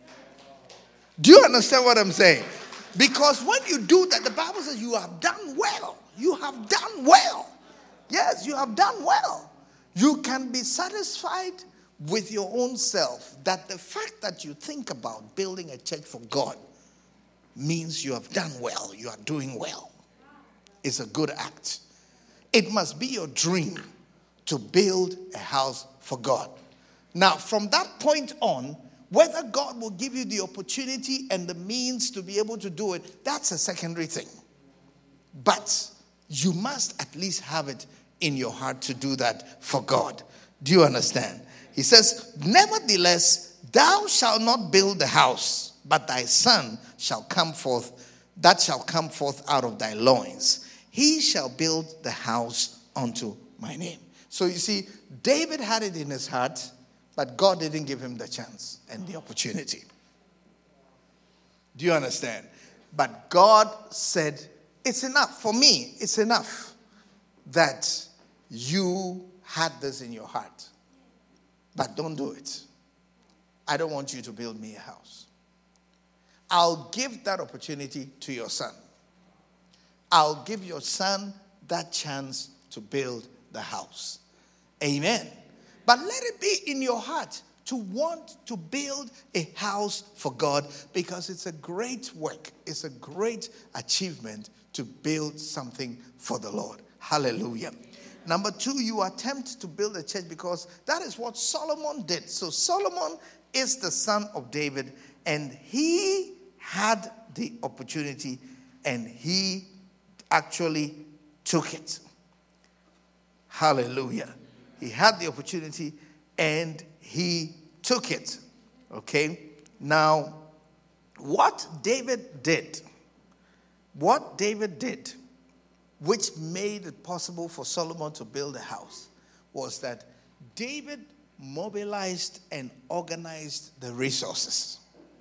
Do you understand what I'm saying? Because when you do that, the Bible says you have done well. You have done well. Yes, you have done well. You can be satisfied with your own self that the fact that you think about building a church for God means you have done well. You are doing well. It's a good act. It must be your dream to build a house for God. Now, from that point on, whether God will give you the opportunity and the means to be able to do it, that's a secondary thing. But you must at least have it in your heart to do that for God. Do you understand? He says, nevertheless, thou shalt not build the house, but thy son shall come forth, that shall come forth out of thy loins. He shall build the house unto my name. So you see, David had it in his heart, but God didn't give him the chance and the opportunity. Do you understand? But God said, it's enough. For me, it's enough that you had this in your heart. But don't do it. I don't want you to build me a house. I'll give that opportunity to your son. I'll give your son that chance to build the house. Amen. But let it be in your heart to want to build a house for God, because it's a great work. It's a great achievement to build something for the Lord. Hallelujah. Number 2, you attempt to build a church because that is what Solomon did. So Solomon is the son of David, and he had the opportunity and he actually took it. Hallelujah. He had the opportunity and he took it. Okay? Now, what David did, which made it possible for Solomon to build a house, was that David mobilized and organized the resources.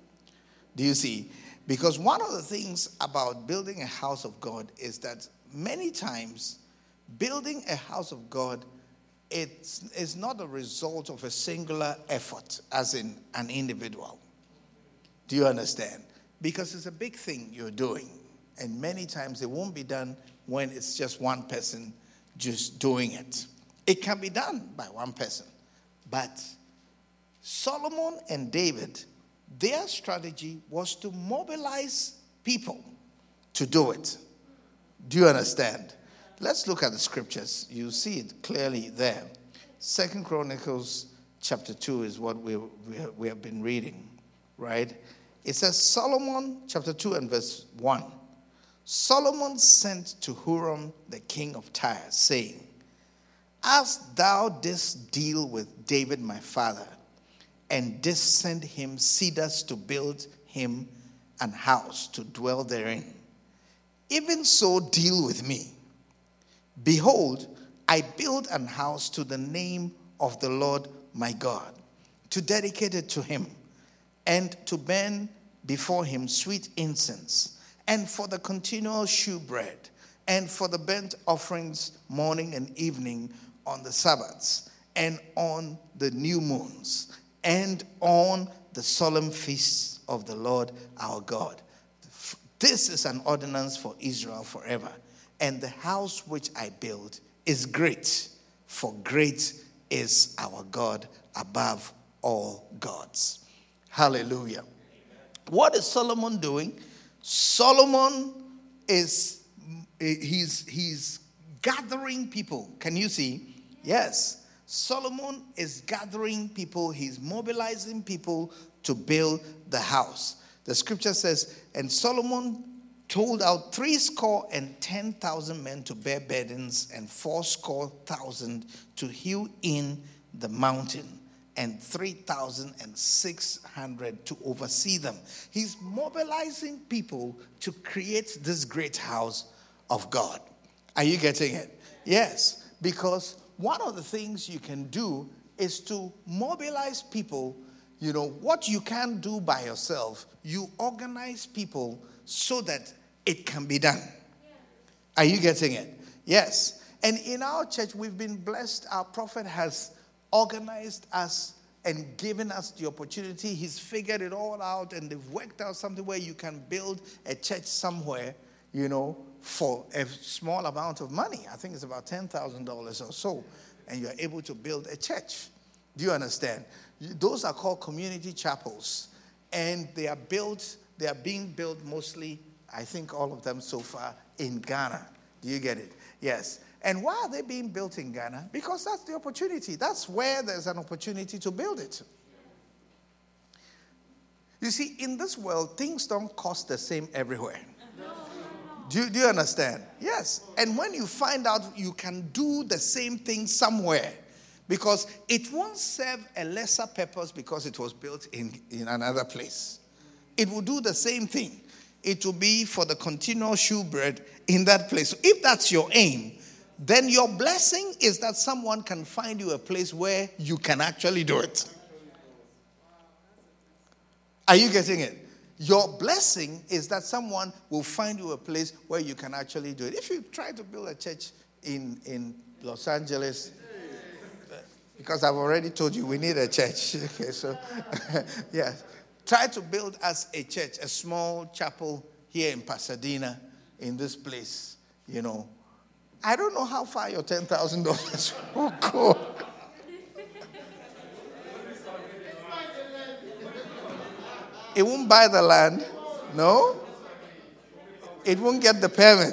Do you see? Because one of the things about building a house of God is that many times building a house of God, it's not a result of a singular effort, as in an individual. Do you understand? Because it's a big thing you're doing. And many times it won't be done when it's just one person just doing it. It can be done by one person. But Solomon and David, their strategy was to mobilize people to do it. Do you understand? Let's look at the scriptures. You see it clearly there. 2 Chronicles chapter 2 is what we have been reading, right? It says, Solomon, chapter 2 and verse 1. Solomon sent to Huram, the king of Tyre, saying, as thou didst deal with David my father, and didst send him cedars to build him an house to dwell therein, even so deal with me. Behold, I build an house to the name of the Lord my God, to dedicate it to him, and to burn before him sweet incense, and for the continual shewbread, and for the burnt offerings morning and evening on the Sabbaths, and on the new moons, and on the solemn feasts of the Lord our God. This is an ordinance for Israel forever. And the house which I build is great, for great is our God above all gods. Hallelujah. What is Solomon doing? Solomon is, he's gathering people. Can you see? Yes. Solomon is gathering people. He's mobilizing people to build the house. The scripture says, and Solomon told out 70,000 men to bear burdens, and 80,000 to hew in the mountain, and 3,600 to oversee them. He's mobilizing people to create this great house of God. Are you getting it? Yes, because one of the things you can do is to mobilize people. You know, what you can't do by yourself, you organize people so that it can be done. Are you getting it? Yes. And in our church, we've been blessed. Our prophet has organized us and given us the opportunity. He's figured it all out, and they've worked out something where you can build a church somewhere, you know, for a small amount of money. I think it's about $10,000 or so, and you're able to build a church. Do you understand? Those are called community chapels, and they are being built mostly, I think all of them so far, in Ghana. Do you get it? Yes. And why are they being built in Ghana? Because that's the opportunity. That's where there's an opportunity to build it. You see, in this world, things don't cost the same everywhere. Do you understand? Yes. And when you find out you can do the same thing somewhere, because it won't serve a lesser purpose because it was built in another place. It will do the same thing. It will be for the continual shewbread in that place. So if that's your aim, then your blessing is that someone can find you a place where you can actually do it. Are you getting it? Your blessing is that someone will find you a place where you can actually do it. If you try to build a church in Los Angeles, because I've already told you we need a church. Okay, so, yeah. Try to build us a church, a small chapel here in Pasadena, in this place, you know. I don't know how far your $10,000 will go. It won't buy the land. No. It won't get the permit.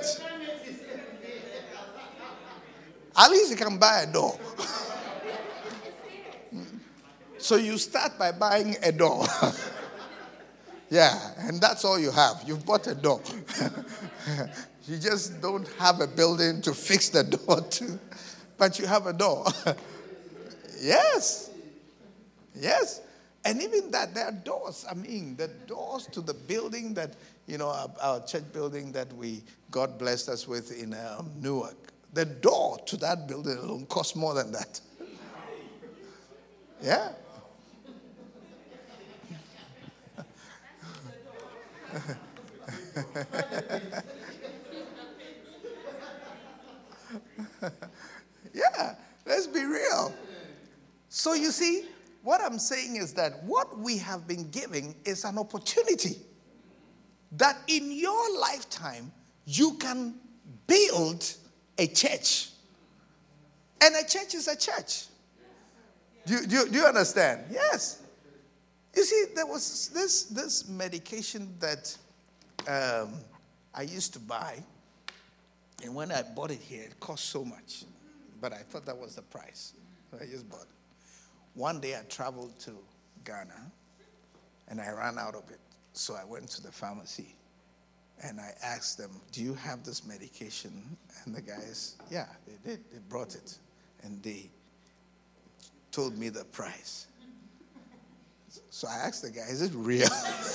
At least you can buy a door. So you start by buying a door. Yeah, and that's all you have. You've bought a door. You just don't have a building to fix the door to, but you have a door. Yes. Yes. And even that, there are doors. I mean, the doors to the building that, you know, our church building that God blessed us with in Newark. The door to that building alone costs more than that. Yeah. Yeah, let's be real. So you see, what I'm saying is that what we have been giving is an opportunity that in your lifetime you can build a church. And a church is a church. Do you understand? Yes. You see, there was this medication that I used to buy. And when I bought it here, it cost so much. But I thought that was the price. So I just bought it. One day I traveled to Ghana and I ran out of it. So I went to the pharmacy and I asked them, do you have this medication? And the guys, yeah, they did. They brought it. And they told me the price. So I asked the guy, is it real?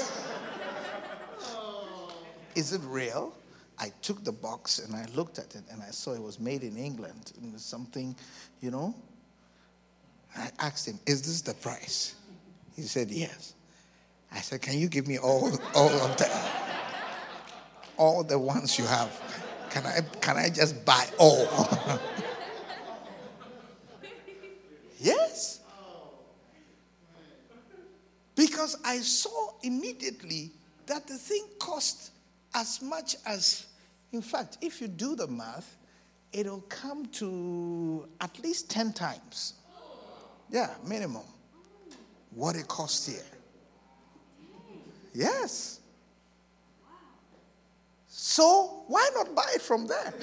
Is it real? I took the box and I looked at it and I saw it was made in England. It was something, you know. I asked him, is this the price? He said, yes. I said, can you give me all of them? All the ones you have. Can I just buy all? Yes. Because I saw immediately that the thing cost as much as, in fact, if you do the math, it'll come to at least 10 times. Yeah, minimum. What it costs here. Yes. So why not buy it from there?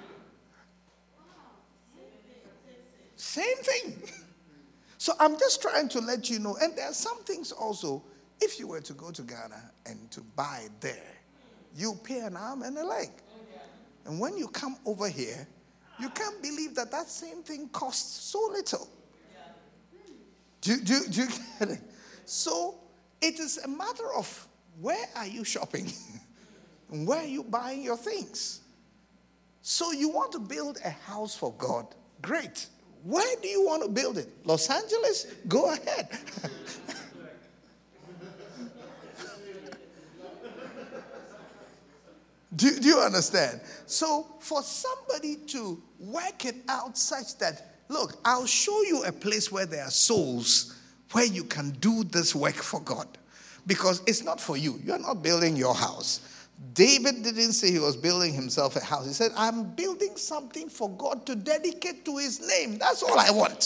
Same thing. So I'm just trying to let you know. And there are some things also, if you were to go to Ghana and to buy there, you pay an arm and a leg. And when you come over here, you can't believe that same thing costs so little. Do you get it? So it is a matter of where are you shopping? And where are you buying your things? So you want to build a house for God. Great. Where do you want to build it? Los Angeles? Go ahead. Do you understand? So for somebody to work it out such that, look, I'll show you a place where there are souls where you can do this work for God. Because it's not for you. You're not building your house. David didn't say he was building himself a house. He said, I'm building something for God to dedicate to his name. That's all I want.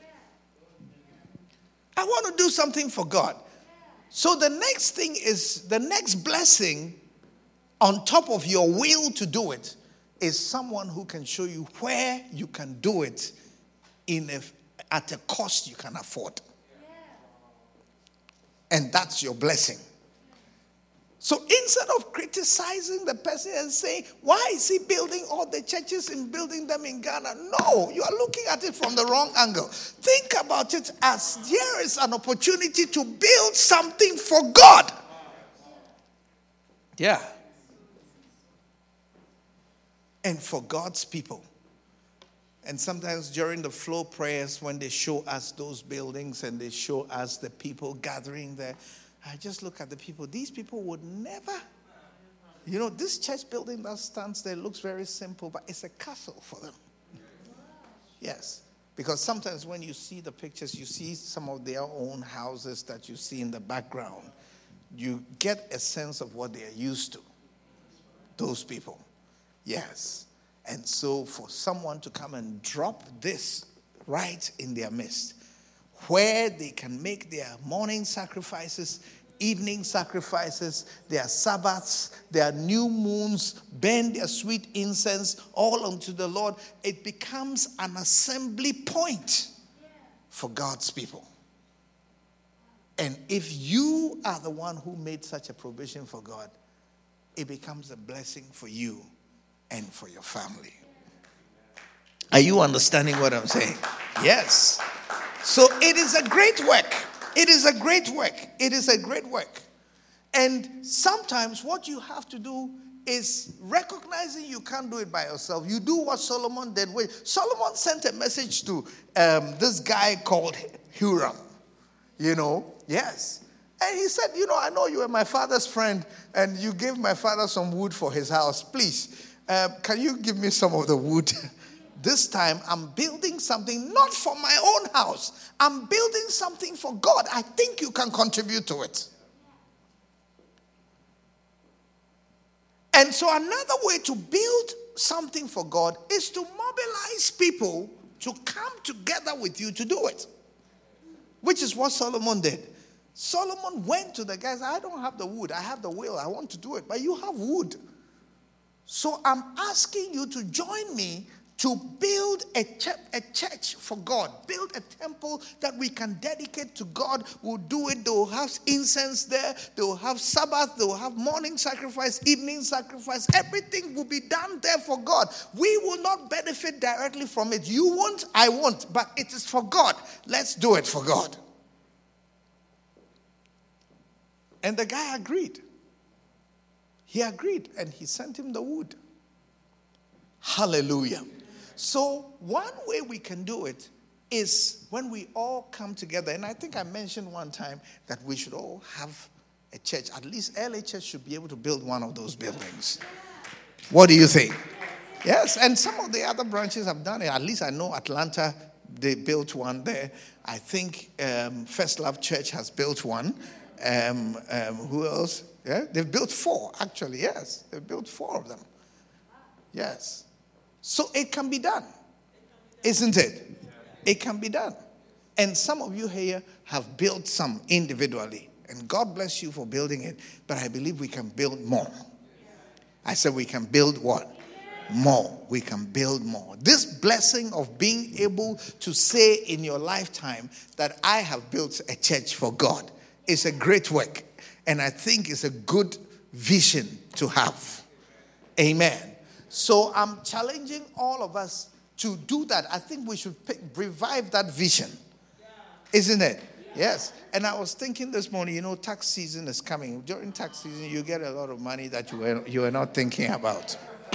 I want to do something for God. So the next thing is, the next blessing on top of your will to do it is someone who can show you where you can do it at a cost you can afford. And that's your blessing. So instead of criticizing the person and saying, why is he building all the churches and building them in Ghana? No, you are looking at it from the wrong angle. Think about it as here is an opportunity to build something for God. Yeah. And for God's people. And sometimes during the flow prayers, when they show us those buildings and they show us the people gathering there, I just look at the people. These people would never, you know, this church building that stands there looks very simple, but it's a castle for them. Yes. Because sometimes when you see the pictures, you see some of their own houses that you see in the background. You get a sense of what they are used to. Those people. Yes. And so for someone to come and drop this right in their midst, where they can make their morning sacrifices, evening sacrifices, their Sabbaths, their new moons, burn their sweet incense all unto the Lord, it becomes an assembly point for God's people. And if you are the one who made such a provision for God, it becomes a blessing for you and for your family. Are you understanding what I'm saying? Yes. So it is a great work. It is a great work. It is a great work. And sometimes what you have to do is recognizing you can't do it by yourself. You do what Solomon did. Solomon sent a message to this guy called Hiram. You know, yes. And he said, you know, I know you were my father's friend and you gave my father some wood for his house. Please, can you give me some of the wood? This time I'm building something not for my own house. I'm building something for God. I think you can contribute to it. And so another way to build something for God is to mobilize people to come together with you to do it. Which is what Solomon did. Solomon went to the guys, I don't have the wood, I have the will, I want to do it, but you have wood. So I'm asking you to join me to build a church for God. Build a temple that we can dedicate to God. We'll do it. They will have incense there. They will have Sabbath. They will have morning sacrifice, evening sacrifice. Everything will be done there for God. We will not benefit directly from it. You won't, I won't. But it is for God. Let's do it for God. And the guy agreed. He agreed and he sent him the wood. Hallelujah. So one way we can do it is when we all come together. And I think I mentioned one time that we should all have a church. At least LA Church should be able to build one of those buildings. What do you think? Yes, and some of the other branches have done it. At least I know Atlanta, they built one there. I think First Love Church has built one. Who else? Yeah, they've built 4, actually, yes. They've built 4 of them. Yes. So it can be done, isn't it? It can be done. And some of you here have built some individually. And God bless you for building it. But I believe we can build more. I said we can build what? More. We can build more. This blessing of being able to say in your lifetime that I have built a church for God is a great work. And I think it's a good vision to have. Amen. So I'm challenging all of us to do that. I think we should revive that vision. Isn't it? Yes. And I was thinking this morning, you know, tax season is coming. During tax season, you get a lot of money that you are not thinking about.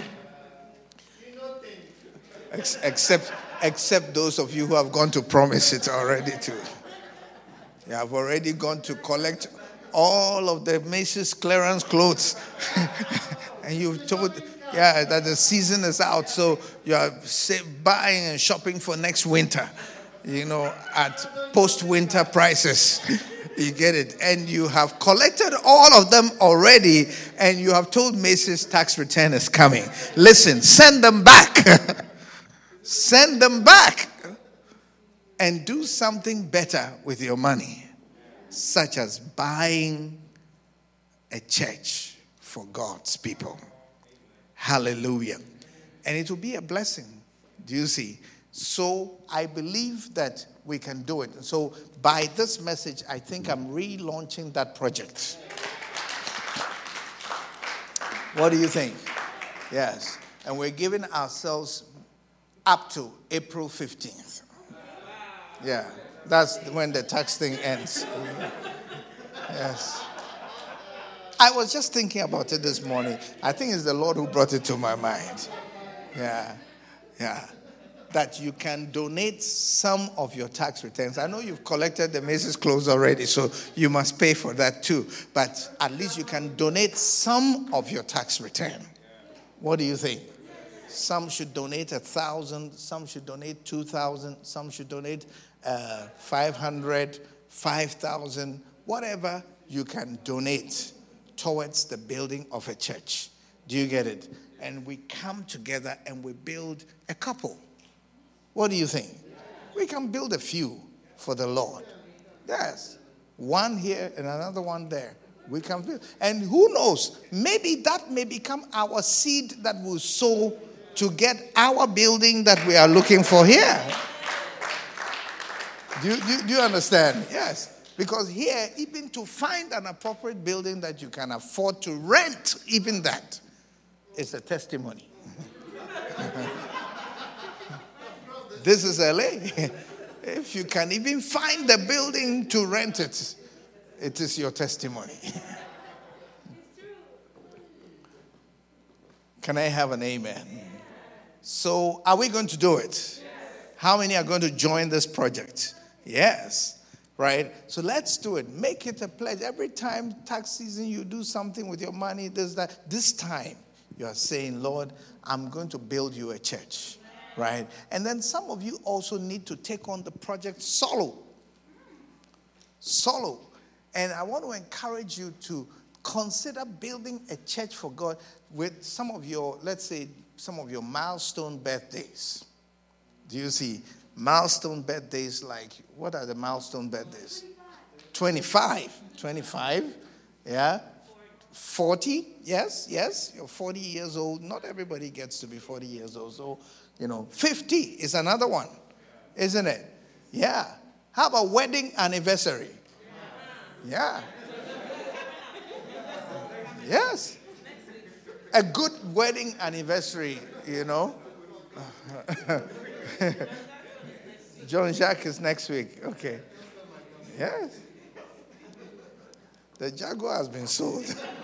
Except those of you who have gone to promise it already too. You have already gone to collect all of the Macy's clearance clothes. And you've told, that the season is out. So you are buying and shopping for next winter, you know, at post-winter prices. You get it. And you have collected all of them already. And you have told Macy's tax return is coming. Listen, send them back. Send them back. And do something better with your money. Such as buying a church for God's people. Hallelujah. And it will be a blessing. Do you see? So I believe that we can do it. So by this message, I think I'm relaunching that project. What do you think? Yes. And we're giving ourselves up to April 15th. Yeah. That's when the tax thing ends. Yes. I was just thinking about it this morning. I think it's the Lord who brought it to my mind. Yeah. that you can donate some of your tax returns. I know you've collected the Macy's clothes already, so you must pay for that too. But at least you can donate some of your tax return. What do you think? Some should donate 1,000, some should donate 2,000, some should donate 500, 5,000, whatever you can donate towards the building of a church. Do you get it? And we come together and we build a couple. What do you think? We can build a few for the Lord. Yes. One here and another one there. We can build. And who knows? Maybe that may become our seed that will sow to get our building that we are looking for here. Do you understand? Yes. Because here, even to find an appropriate building that you can afford to rent, even that is a testimony. This is LA. If you can even find the building to rent it, it is your testimony. Can I have an amen? So, are we going to do it? How many are going to join this project? Yes. Right? So let's do it. Make it a pledge. Every time tax season you do something with your money, this time you are saying, Lord, I'm going to build you a church. Right? And then some of you also need to take on the project solo. Solo. And I want to encourage you to consider building a church for God with some of your, let's say, some of your milestone birthdays. Do you see? Milestone birthdays, like, what are the milestone birthdays? 25. 25, yeah. 40, yes. You're 40 years old. Not everybody gets to be 40 years old. So, 50 is another one, isn't it? Yeah. How about wedding anniversary? Yeah. Yes. A good wedding anniversary, John Jacques is next week. Okay. Yes. The Jaguar has been sold.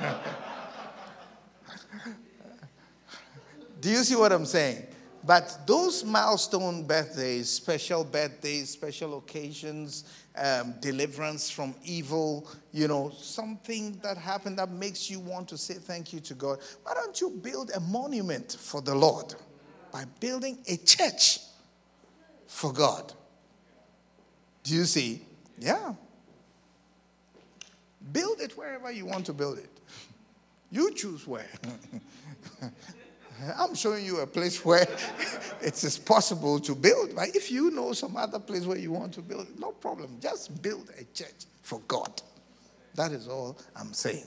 Do you see what I'm saying? But those milestone birthdays, special occasions, deliverance from evil, something that happened that makes you want to say thank you to God. Why don't you build a monument for the Lord by building a church for God? Do you see? Yeah. Build it wherever you want to build it. You choose where. I'm showing you a place where it is possible to build. But if you know some other place where you want to build, no problem. Just build a church for God. That is all I'm saying.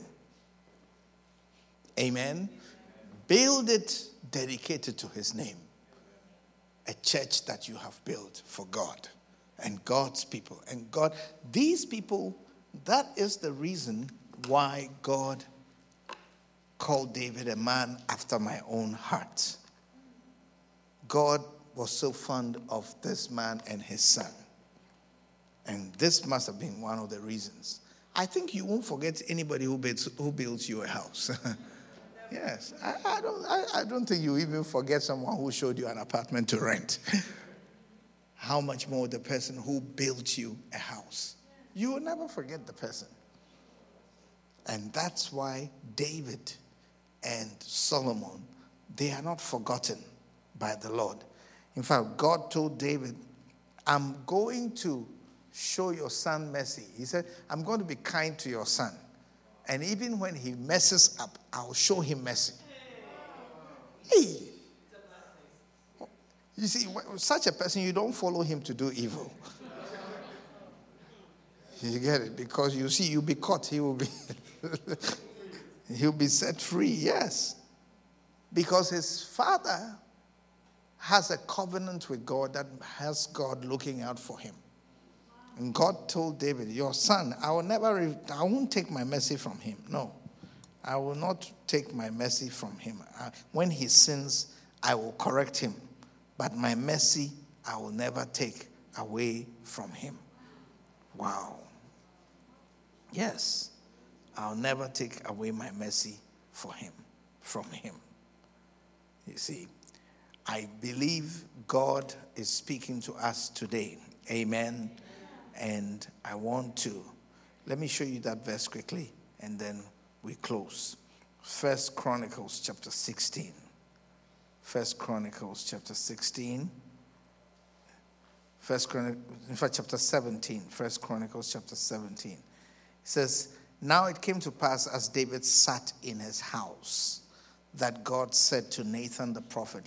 Amen. Build it dedicated to his name. A church that you have built for God and God's people. And God, these people, that is the reason why God called David a man after my own heart. God was so fond of this man and his son. And this must have been one of the reasons. I think you won't forget anybody who builds you a house. Yes. I don't think you even forget someone who showed you an apartment to rent. How much more the person who built you a house. You will never forget the person. And that's why David and Solomon, they are not forgotten by the Lord. In fact, God told David, I'm going to show your son mercy. He said, I'm going to be kind to your son. And even when he messes up, I'll show him mercy. Hey. You see, such a person, you don't follow him to do evil. You get it? Because you see, you'll be caught. He'll be set free, yes. Because his father has a covenant with God that has God looking out for him. And God told David, your son, I won't take my mercy from him. No, I will not take my mercy from him. When he sins, I will correct him. But my mercy, I will never take away from him. Wow. Yes, I'll never take away my mercy from him. You see. I believe God is speaking to us today. Amen. And I want to, let me show you that verse quickly, and then we close. 1 Chronicles chapter 16. 1 Chronicles chapter 16. Chapter 17. 1 Chronicles chapter 17. It says, now it came to pass as David sat in his house, that God said to Nathan the prophet,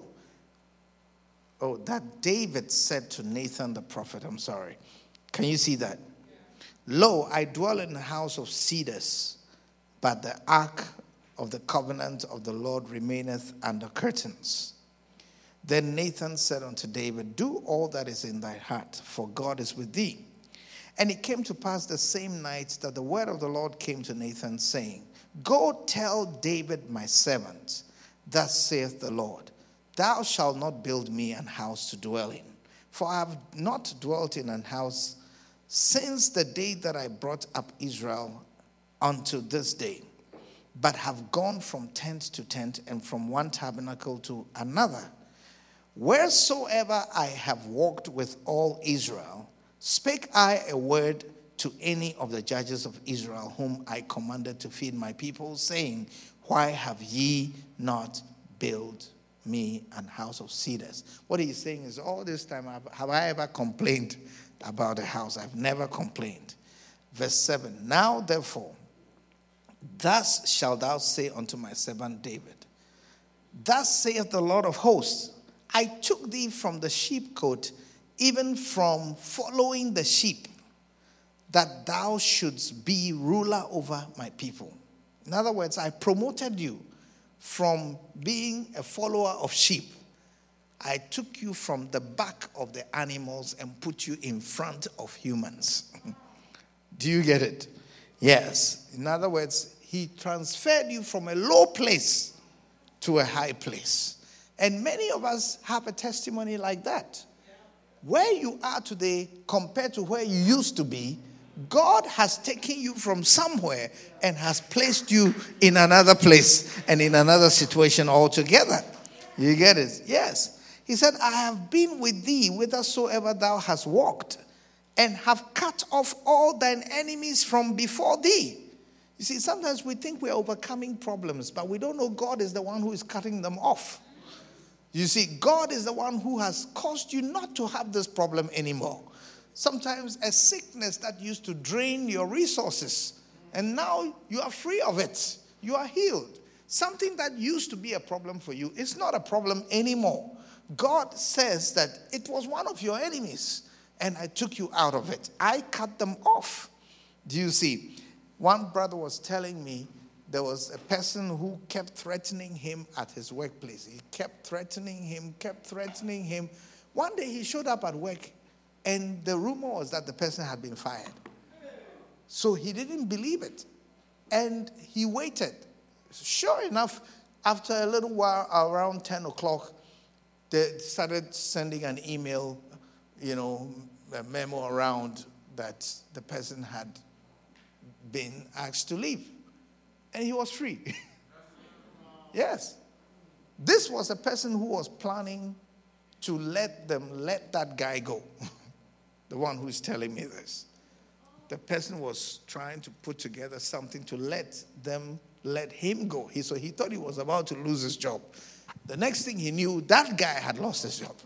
that David said to Nathan the prophet, Can you see that? Lo, I dwell in a house of cedars, but the ark of the covenant of the Lord remaineth under curtains. Then Nathan said unto David, do all that is in thy heart, for God is with thee. And it came to pass the same night that the word of the Lord came to Nathan, saying, go tell David my servant, thus saith the Lord, thou shalt not build me an house to dwell in, for I have not dwelt in an house since the day that I brought up Israel unto this day, but have gone from tent to tent and from one tabernacle to another. Wheresoever I have walked with all Israel, spake I a word to any of the judges of Israel, whom I commanded to feed my people, saying, why have ye not built me an house of cedars? What he's saying is, all this time, have I ever complained about a house? I've never complained. Verse 7, now therefore, thus shalt thou say unto my servant David, thus saith the Lord of hosts, I took thee from the sheepcote, even from following the sheep, that thou shouldst be ruler over my people. In other words, I promoted you from being a follower of sheep. I took you from the back of the animals and put you in front of humans. Do you get it? Yes. In other words, he transferred you from a low place to a high place. And many of us have a testimony like that. Where you are today compared to where you used to be, God has taken you from somewhere and has placed you in another place and in another situation altogether. You get it? Yes. He said, I have been with thee whithersoever thou hast walked, and have cut off all thine enemies from before thee. You see, sometimes we think we're overcoming problems, but we don't know God is the one who is cutting them off. You see, God is the one who has caused you not to have this problem anymore. Sometimes a sickness that used to drain your resources, and now you are free of it. You are healed. Something that used to be a problem for you is not a problem anymore. God says that it was one of your enemies, and I took you out of it. I cut them off. Do you see? One brother was telling me there was a person who kept threatening him at his workplace. He kept threatening him. One day he showed up at work, and the rumor was that the person had been fired. So he didn't believe it. And he waited. Sure enough, after a little while, around 10 o'clock, they started sending an email, a memo around that the person had been asked to leave. And he was free. Yes. This was a person who was planning to let that guy go. The one who is telling me this. The person was trying to put together something to let him go. So he thought he was about to lose his job. The next thing he knew, that guy had lost his job.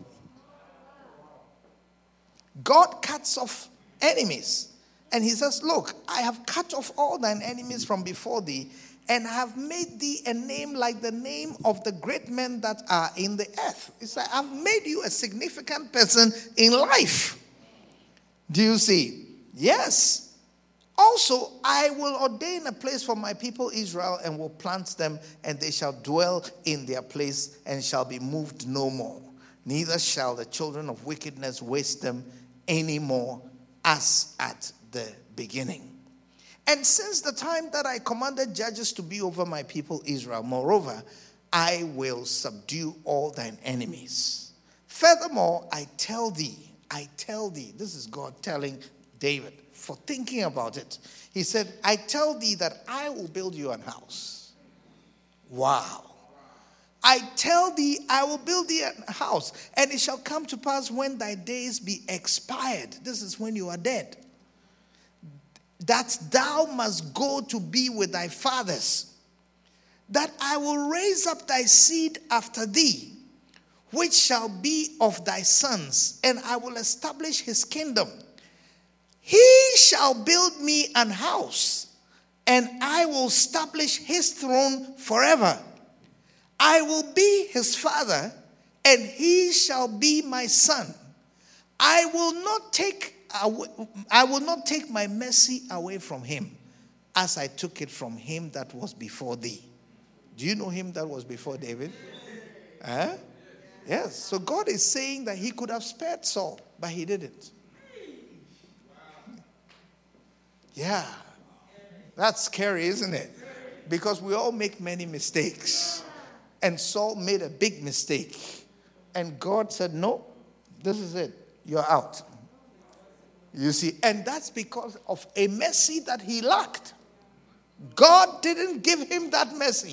God cuts off enemies. And he says, look, I have cut off all thine enemies from before thee, and have made thee a name like the name of the great men that are in the earth. It's like, I've made you a significant person in life. Do you see? Yes. Also, I will ordain a place for my people Israel, and will plant them, and they shall dwell in their place, and shall be moved no more. Neither shall the children of wickedness waste them any more, as at the beginning. And since the time that I commanded judges to be over my people Israel, moreover, I will subdue all thine enemies. Furthermore, I tell thee, this is God telling David for thinking about it. He said, I tell thee that I will build you an house. Wow. I tell thee, I will build thee a house, and it shall come to pass when thy days be expired. This is when you are dead. That thou must go to be with thy fathers. That I will raise up thy seed after thee, which shall be of thy sons, and I will establish his kingdom. He shall build me an house, and I will establish his throne forever. I will be his father, and he shall be my son. I will not take my mercy away from him, as I took it from him that was before thee. Do you know him that was before David? Huh? Yes. So God is saying that he could have spared Saul, but he didn't. Yeah. That's scary, isn't it? Because we all make many mistakes. And Saul made a big mistake. And God said, no, this is it. You're out. You see, and that's because of a mercy that he lacked. God didn't give him that mercy.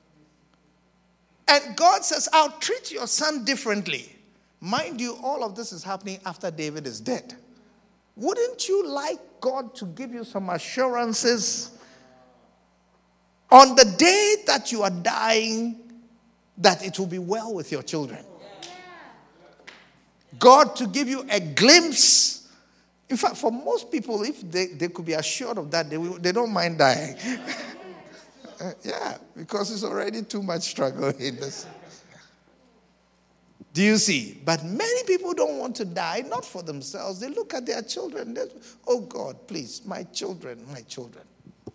And God says, I'll treat your son differently. Mind you, all of this is happening after David is dead. Wouldn't you like God to give you some assurances on the day that you are dying, that it will be well with your children? God to give you a glimpse. In fact, for most people, if they could be assured of that, they don't mind dying. Yeah, because it's already too much struggle in this. Do you see? But many people don't want to die, not for themselves. They look at their children. Oh God, please, my children, my children.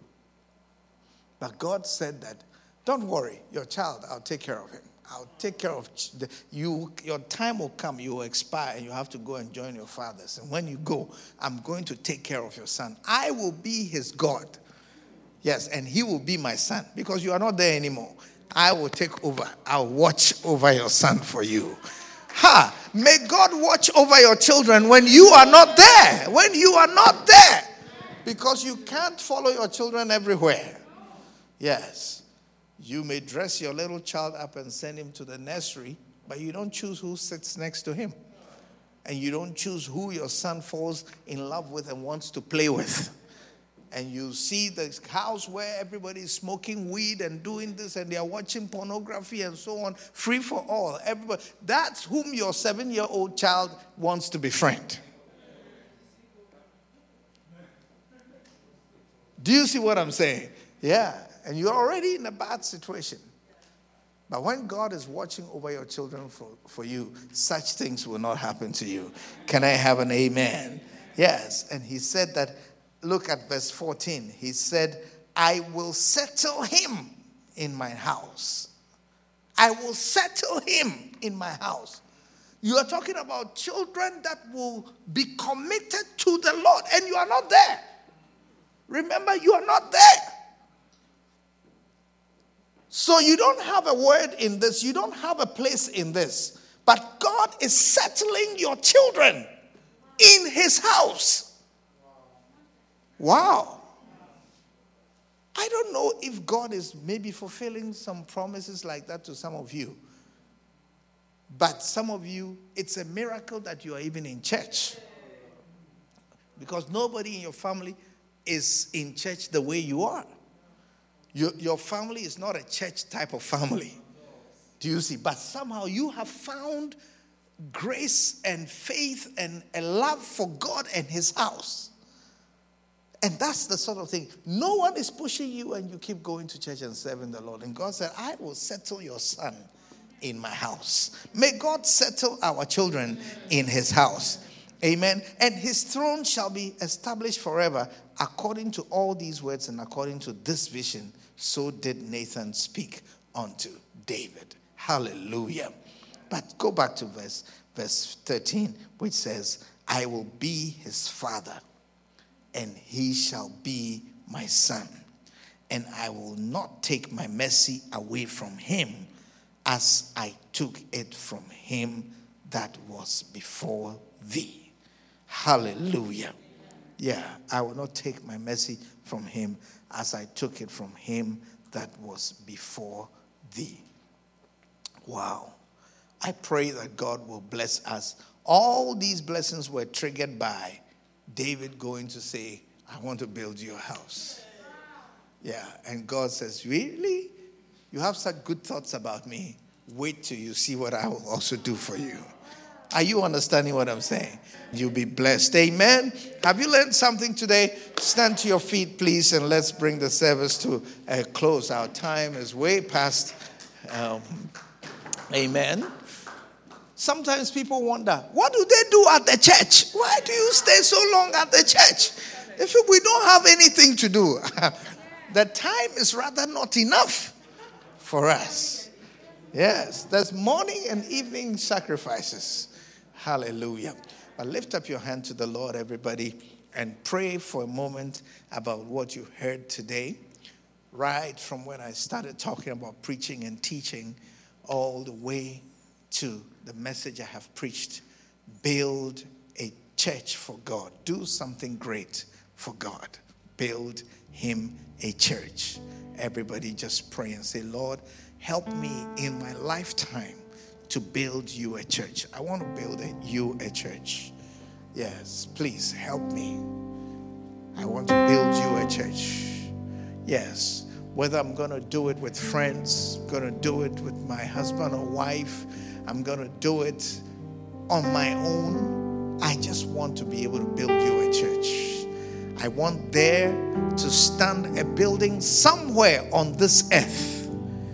But God said that, don't worry, your child, I'll take care of him. I'll take care of you. Your time will come, you will expire, and you have to go and join your fathers. And when you go, I'm going to take care of your son. I will be his God. Yes, and he will be my son, because you are not there anymore. I will take over. I'll watch over your son for you. May God watch over your children when you are not there. When you are not there. Because you can't follow your children everywhere. Yes. You may dress your little child up and send him to the nursery, but you don't choose who sits next to him. And you don't choose who your son falls in love with and wants to play with. And you see the house where everybody is smoking weed and doing this, and they are watching pornography and so on, free for all. Everybody, that's whom your 7-year-old child wants to befriend. Do you see what I'm saying? Yeah. And you're already in a bad situation. But when God is watching over your children for you, such things will not happen to you. Can I have an amen? Yes. And he said that, look at verse 14. He said, I will settle him in my house. I will settle him in my house. You are talking about children that will be committed to the Lord, and you are not there. Remember, you are not there. So you don't have a word in this. You don't have a place in this. But God is settling your children in his house. Wow. I don't know if God is maybe fulfilling some promises like that to some of you. But some of you, it's a miracle that you are even in church. Because nobody in your family is in church the way you are. Your family is not a church type of family. Do you see? But somehow you have found grace and faith and a love for God and his house. And that's the sort of thing. No one is pushing you, and you keep going to church and serving the Lord. And God said, I will settle your son in my house. May God settle our children in his house. Amen. And his throne shall be established forever, according to all these words and according to this vision. So did Nathan speak unto David. Hallelujah. But go back to verse 13, which says, I will be his father, and he shall be my son. And I will not take my mercy away from him, as I took it from him that was before thee. Hallelujah. Yeah, I will not take my mercy from him, as I took it from him that was before thee. Wow. I pray that God will bless us. All these blessings were triggered by David going to say, I want to build you a house. Yeah, and God says, really? You have such good thoughts about me. Wait till you see what I will also do for you. Are you understanding what I'm saying? You'll be blessed. Amen. Have you learned something today? Stand to your feet, please, and let's bring the service to a close. Our time is way past. Amen. Sometimes people wonder, what do they do at the church? Why do you stay so long at the church? If we don't have anything to do, the time is rather not enough for us. Yes, there's morning and evening sacrifices. Hallelujah. But lift up your hand to the Lord, everybody, and pray for a moment about what you heard today. Right from when I started talking about preaching and teaching all the way to the message I have preached. Build a church for God. Do something great for God. Build him a church. Everybody just pray and say, Lord, help me in my lifetime to build you a church. I want to build you a church. Yes, please help me. I want to build you a church. Yes, whether I'm going to do it with friends, going to do it with my husband or wife, I'm going to do it on my own. I just want to be able to build you a church. I want there to stand a building somewhere on this earth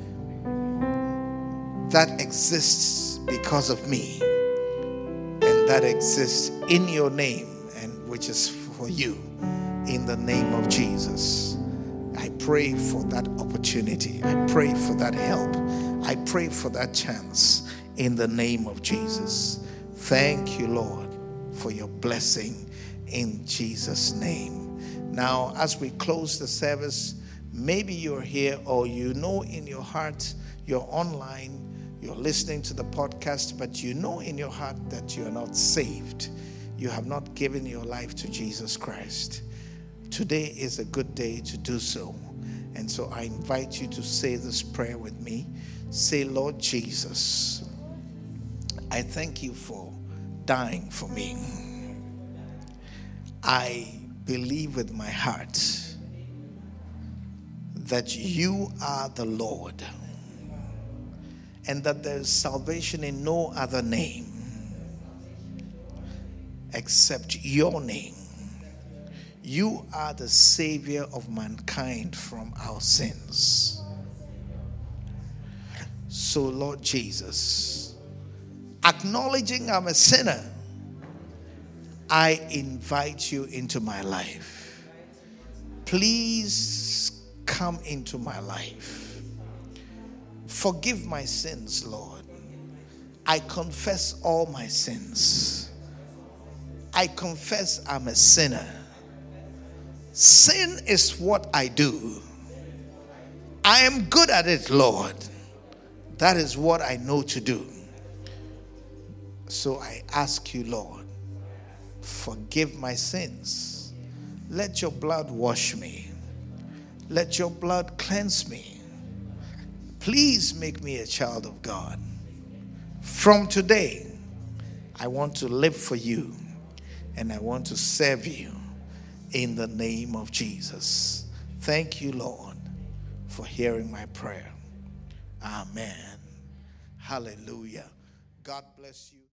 that exists because of me and that exists in your name and which is for you in the name of Jesus. I pray for that opportunity. I pray for that help. I pray for that chance in the name of Jesus. Thank you, Lord, for your blessing in Jesus' name. Now, as we close the service, maybe you're here or you know in your heart, you're online, you're listening to the podcast, but you know in your heart that you're not saved. You have not given your life to Jesus Christ. Today is a good day to do so. And so I invite you to say this prayer with me. Say, Lord Jesus, I thank you for dying for me. I believe with my heart that you are the Lord and that there is salvation in no other name except your name. You are the Savior of mankind from our sins. So, Lord Jesus, acknowledging I'm a sinner, I invite you into my life. Please come into my life. Forgive my sins, Lord. I confess all my sins. I confess I'm a sinner. Sin is what I do. I am good at it, Lord. That is what I know to do. So I ask you, Lord, forgive my sins. Let your blood wash me. Let your blood cleanse me. Please make me a child of God. From today, I want to live for you and I want to serve you in the name of Jesus. Thank you, Lord, for hearing my prayer. Amen. Hallelujah. God bless you.